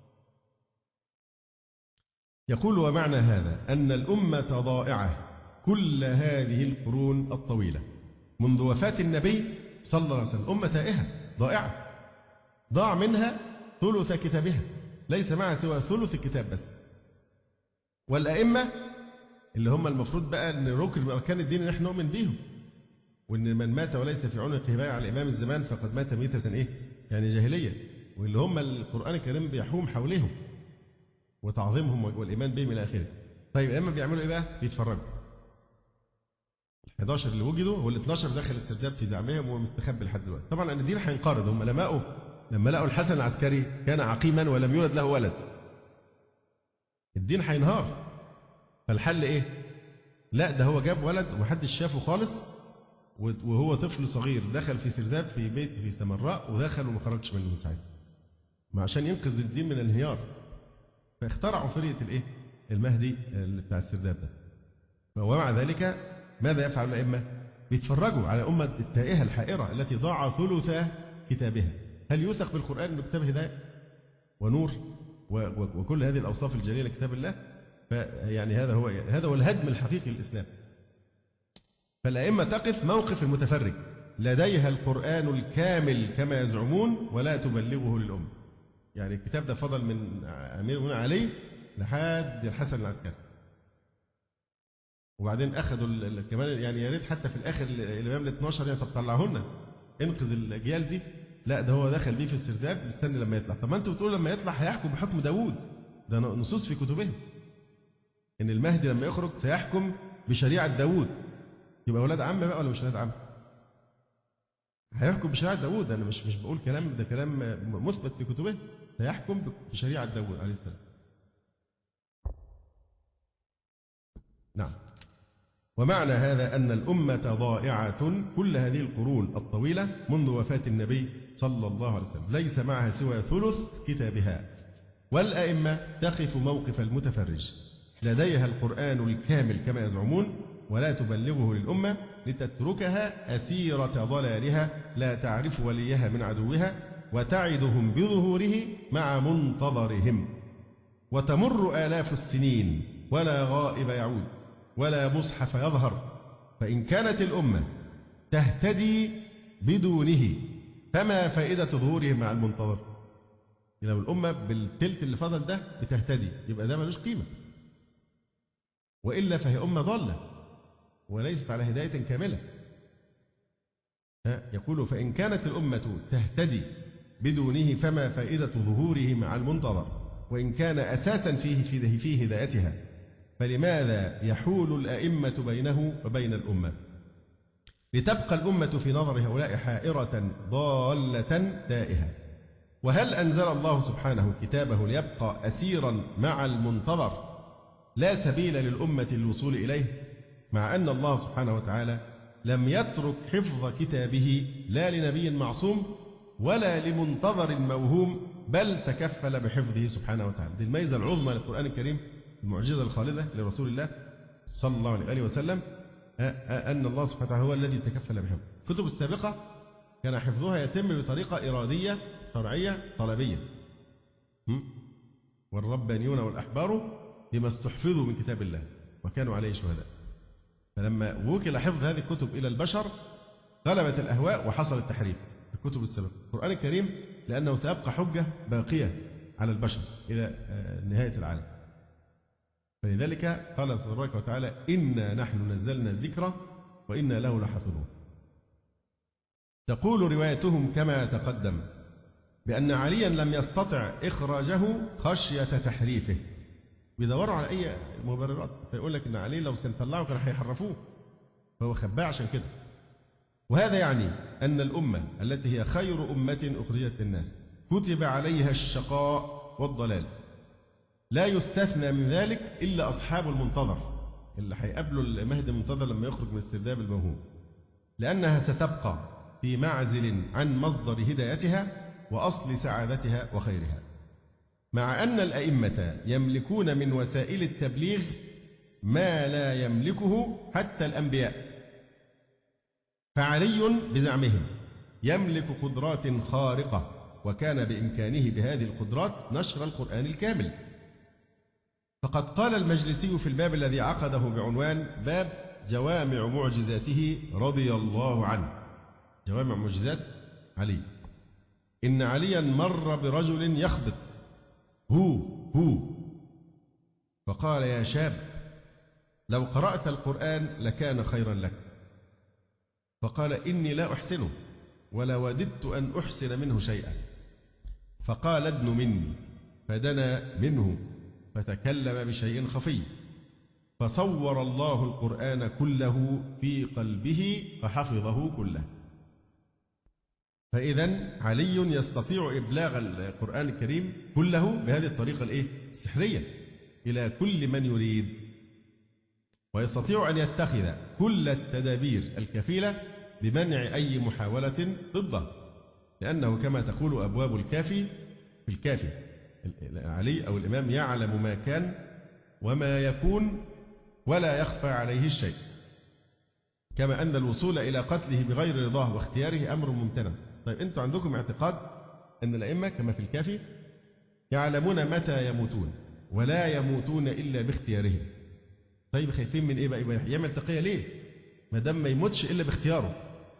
يقول ومعنى هذا أن الأمة ضائعة كل هذه القرون الطويلة منذ وفاة النبي صلى الله عليه وسلم، أمة تائهة ضائعة ضاع منها ثلث كتابها، ليس معها سوى ثلث الكتاب بس. والأئمة اللي هم المفروض بقى أن ركن من أركان الدين اللي نحن نؤمن بيهم، وأن من مات وليس في عنقه بايع على الإمام الزمان فقد مات ميتة إيه؟ يعني جاهلية، واللي هم القرآن الكريم بيحوم حولهم وتعظيمهم والإيمان بهم إلى آخره. طيب الأئمة بيعملوا إيه بقى؟ بيتفرجوا. الحداشر اللي وجدوا والاثناشر دخل السرداب في زعمهم ومستخبي لحد دلوقتي. طبعا أن الدين هينقرض. هم لما لما لقوا الحسن العسكري كان عقيما ولم يولد له ولد، الدين هينهار. فالحل إيه؟ لا ده هو جاب ولد ومحدش شافه خالص، وهو طفل صغير دخل في سرداب في بيت في سمراء ودخل وما خرجش منه من ساعتها، ما عشان ينقذ الدين من الانهيار. فاخترعوا فرية الايه؟ المهدي بتاع السرداب ده. ومع ذلك ماذا يفعل الأئمة؟ بيتفرجوا على أمة التائهة الحائرة التي ضاع ثلث كتابها. هل يوثق بالقرآن أنه كتاب هداية ونور وكل هذه الأوصاف الجليلة لكتاب الله؟ فيعني هذا هو هذا هو الهدم الحقيقي للإسلام. فالأئمة تقف موقف المتفرج، لديها القرآن الكامل كما يزعمون ولا تبلغه للأمة. يعني الكتاب ده فضل من أمير علي لحد الحسن العسكري، وبعدين أخذوا كمان يعني يا ريت حتى في الآخر الإمام الاثناشر يعني طب طلعه لنا انقذ الأجيال دي. لا ده هو دخل بيه في السرداب مستني لما يطلع. طب ما أنتوا بتقولوا لما يطلع هيحكم بحكم داوود، ده نصوص في كتبهم إن المهدي لما يخرج سيحكم بشريعة داوود. يبقى ولاد عم بقى ولا مش ولاد عم؟ هيحكم بشريعة داوود. أنا مش مش بقول كلام، ده كلام مثبت في كتبه. سيحكم بشريعة داوود عليه السلام. نعم. ومعنى هذا أن الأمة ضائعة كل هذه القرون الطويلة منذ وفاة النبي صلى الله عليه وسلم، ليس معها سوى ثلث كتابها. والأئمة تقف موقف المتفرج، لديها القرآن الكامل كما يزعمون ولا تبلغه للأمة لتتركها أسيرة ضلالها لا تعرف وليها من عدوها، وتعدهم بظهوره مع منتظرهم. وتمر آلاف السنين ولا غائب يعود ولا مصحف يظهر، فإن كانت الأمة تهتدي بدونه فما فائدة ظهورهم مع المنتظر؟ لو الأمة بالتلت اللي فضل ده بتهتدي يبقى ده ملوش قيمة، وإلا فهي أمة ضالة وليست على هداية كاملة. يقول فإن كانت الأمة تهتدي بدونه فما فائدة ظهوره مع المنتظر، وإن كان أساسا فيه في هدايتها فلماذا يحول الأئمة بينه وبين الأمة؟ لتبقى الأمة في نظر هؤلاء حائرة ضالة تائهة. وهل أنزل الله سبحانه كتابه ليبقى أسيرا مع المنتظر لا سبيل للأمة للوصول إليه، مع أن الله سبحانه وتعالى لم يترك حفظ كتابه لا لنبي معصوم ولا لمنتظر موهوم، بل تكفل بحفظه سبحانه وتعالى. دي الميزة العظمى للقرآن الكريم، المعجزة الخالدة لرسول الله صلى الله عليه وسلم، أن الله سبحانه وتعالى هو الذي تكفل بحفظه. الكتب السابقة كان حفظها يتم بطريقة إرادية شرعية طلبية. والربانيون والأحبار بما استحفظوا من كتاب الله وكانوا عليه شهداء. فلما وكل حفظ هذه الكتب إلى البشر غلبت الأهواء وحصل التحريف في الكتب السابقة. القرآن الكريم لأنه سيبقى حجة باقية على البشر إلى نهاية العالم. فلذلك قال تبارك وتعالى: إنا نحن نزلنا الذكر وإنا له لحافظون. تقول روايتهم كما تقدم بأن عليا لم يستطع إخراجه خشية تحريفه. بيدوروا على أي مبررات، فيقول لك إن علي لو سنطلعه كانوا هيحرفوه، فهو خباه عشان كده. وهذا يعني أن الأمة التي هي خير أمة أخرجت للناس كتب عليها الشقاء والضلال، لا يستثنى من ذلك إلا أصحاب المنتظر اللي هيقابلوا المهدي المنتظر لما يخرج من السرداب الموهوم، لأنها ستبقى في معزل عن مصدر هدايتها وأصل سعادتها وخيرها، مع أن الأئمة يملكون من وسائل التبليغ ما لا يملكه حتى الأنبياء. فعلي بزعمهم يملك قدرات خارقة، وكان بإمكانه بهذه القدرات نشر القرآن الكامل. فقد قال المجلسي في الباب الذي عقده بعنوان باب جوامع معجزاته رضي الله عنه، جوامع معجزات علي، إن عليا مر برجل يخبط هو هو فقال: يا شاب، لو قرأت القرآن لكان خيرا لك. فقال: إني لا أحسنه ولا وددت أن أحسن منه شيئا. فقال: ادن مني، فدنا منه فتكلم بشيء خفي، فصور الله القرآن كله في قلبه فحفظه كله. فإذا علي يستطيع إبلاغ القرآن الكريم كله بهذه الطريقة الإيه؟ السحرية إلى كل من يريد، ويستطيع أن يتخذ كل التدابير الكفيلة بمنع أي محاولة ضده، لأنه كما تقول أبواب الكافي في الكافي: علي أو الإمام يعلم ما كان وما يكون ولا يخفى عليه الشيء، كما أن الوصول إلى قتله بغير رضاه واختياره أمر ممتنع. طيب أنتم عندكم اعتقاد أن الأئمة كما في الكافي يعلمون متى يموتون ولا يموتون إلا باختيارهم. طيب خايفين من إيه بقى؟ يبقى يعمل تقية ليه؟ ما دام ما يموتش إلا باختياره،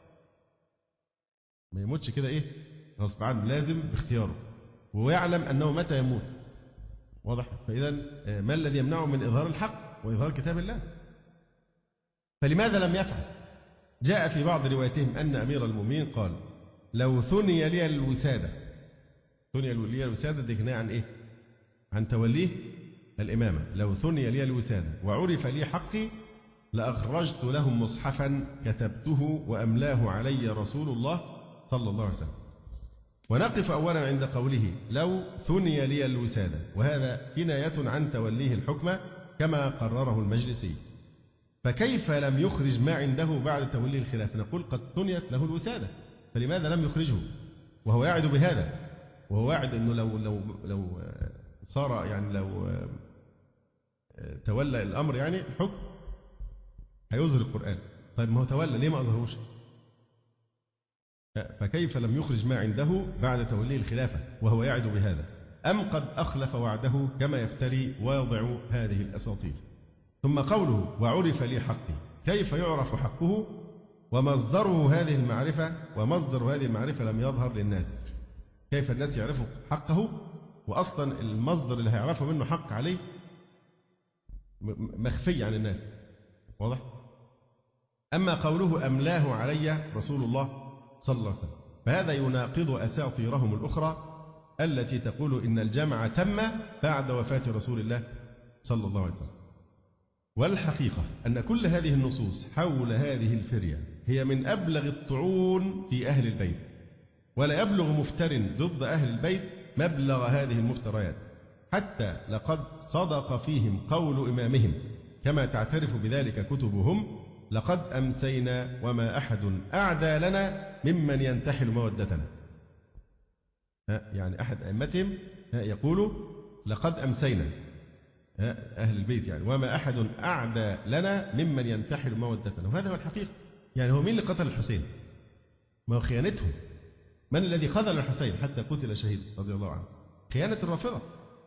ما يموتش كده إيه غصب عنه، لازم باختياره، ويعلم أنه متى يموت. واضح؟ فإذا ما الذي يمنعه من إظهار الحق وإظهار كتاب الله؟ فلماذا لم يفعل؟ جاء في بعض رواياتهم أن أمير المؤمنين قال: لو ثني لي الوسادة. ثني لي الوسادة دي كناية عن إيه؟ عن توليه الإمامة. لو ثني لي الوسادة وعرف لي حقي لأخرجت لهم مصحفا كتبته وأملاه علي رسول الله صلى الله عليه وسلم. ونقف أولا عند قوله لو ثني لي الوسادة، وهذا كناية عن توليه الحكم كما قرره المجلسي. فكيف لم يخرج ما عنده بعد توليه الخلافة؟ نقول قد ثنيت له الوسادة، فلماذا لم يخرجه وهو يعد بهذا؟ وهو واعد أنه لو لو لو صار يعني لو تولى الأمر يعني الحكم هيظهر القرآن. طيب ما هو تولى، ليه ما أظهروش؟ فكيف لم يخرج ما عنده بعد توليه الخلافة وهو يعد بهذا؟ أم قد أخلف وعده كما يفتري واضع هذه الأساطير؟ ثم قوله وعرف لي حقي، كيف يعرف حقه ومصدره هذه المعرفة؟ ومصدر هذه المعرفة لم يظهر للناس. كيف الناس يعرفوا حقه وأصلا المصدر اللي هيعرفوا منه حق عليه مخفي عن الناس؟ واضح؟ أما قوله أملاه علي رسول الله صلى الله عليه وسلم، فهذا يناقض أساطيرهم الأخرى التي تقول إن الجمع تم بعد وفاة رسول الله صلى الله عليه وسلم. والحقيقة أن كل هذه النصوص حول هذه الفرية هي من أبلغ الطعون في أهل البيت، ولا يبلغ مفتر ضد أهل البيت مبلغ هذه المفتريات، حتى لقد صدق فيهم قول إمامهم كما تعترف بذلك كتبهم: لقد أمسينا وما أحد أعدى لنا ممن ينتحل مودتنا. يعني أحد أئمتهم يقول لقد أمسينا أهل البيت يعني وما أحد أعدى لنا ممن ينتحل مودتنا، وهذا هو الحقيقة. يعني هو مين اللي قتل الحسين؟ ما هو خيانتهم. من الذي خذل الحسين حتى قتل شهيد رضي الله عنه؟ خيانة الرافضة.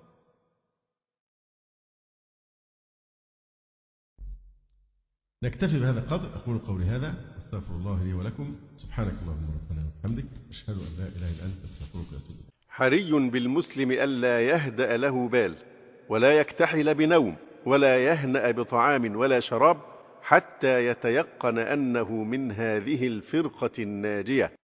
نكتفي بهذا القدر. أقول قولي هذا أستغفر الله لي ولكم. سبحانك اللهم ربنا وبحمدك أشهد أن لا إله إلا أنت أستغفرك وأتوب إليك. حري بالمسلم ألا يهدأ له بال، ولا يكتحل بنوم، ولا يهنأ بطعام ولا شراب، حتى يتيقن أنه من هذه الفرقة الناجية.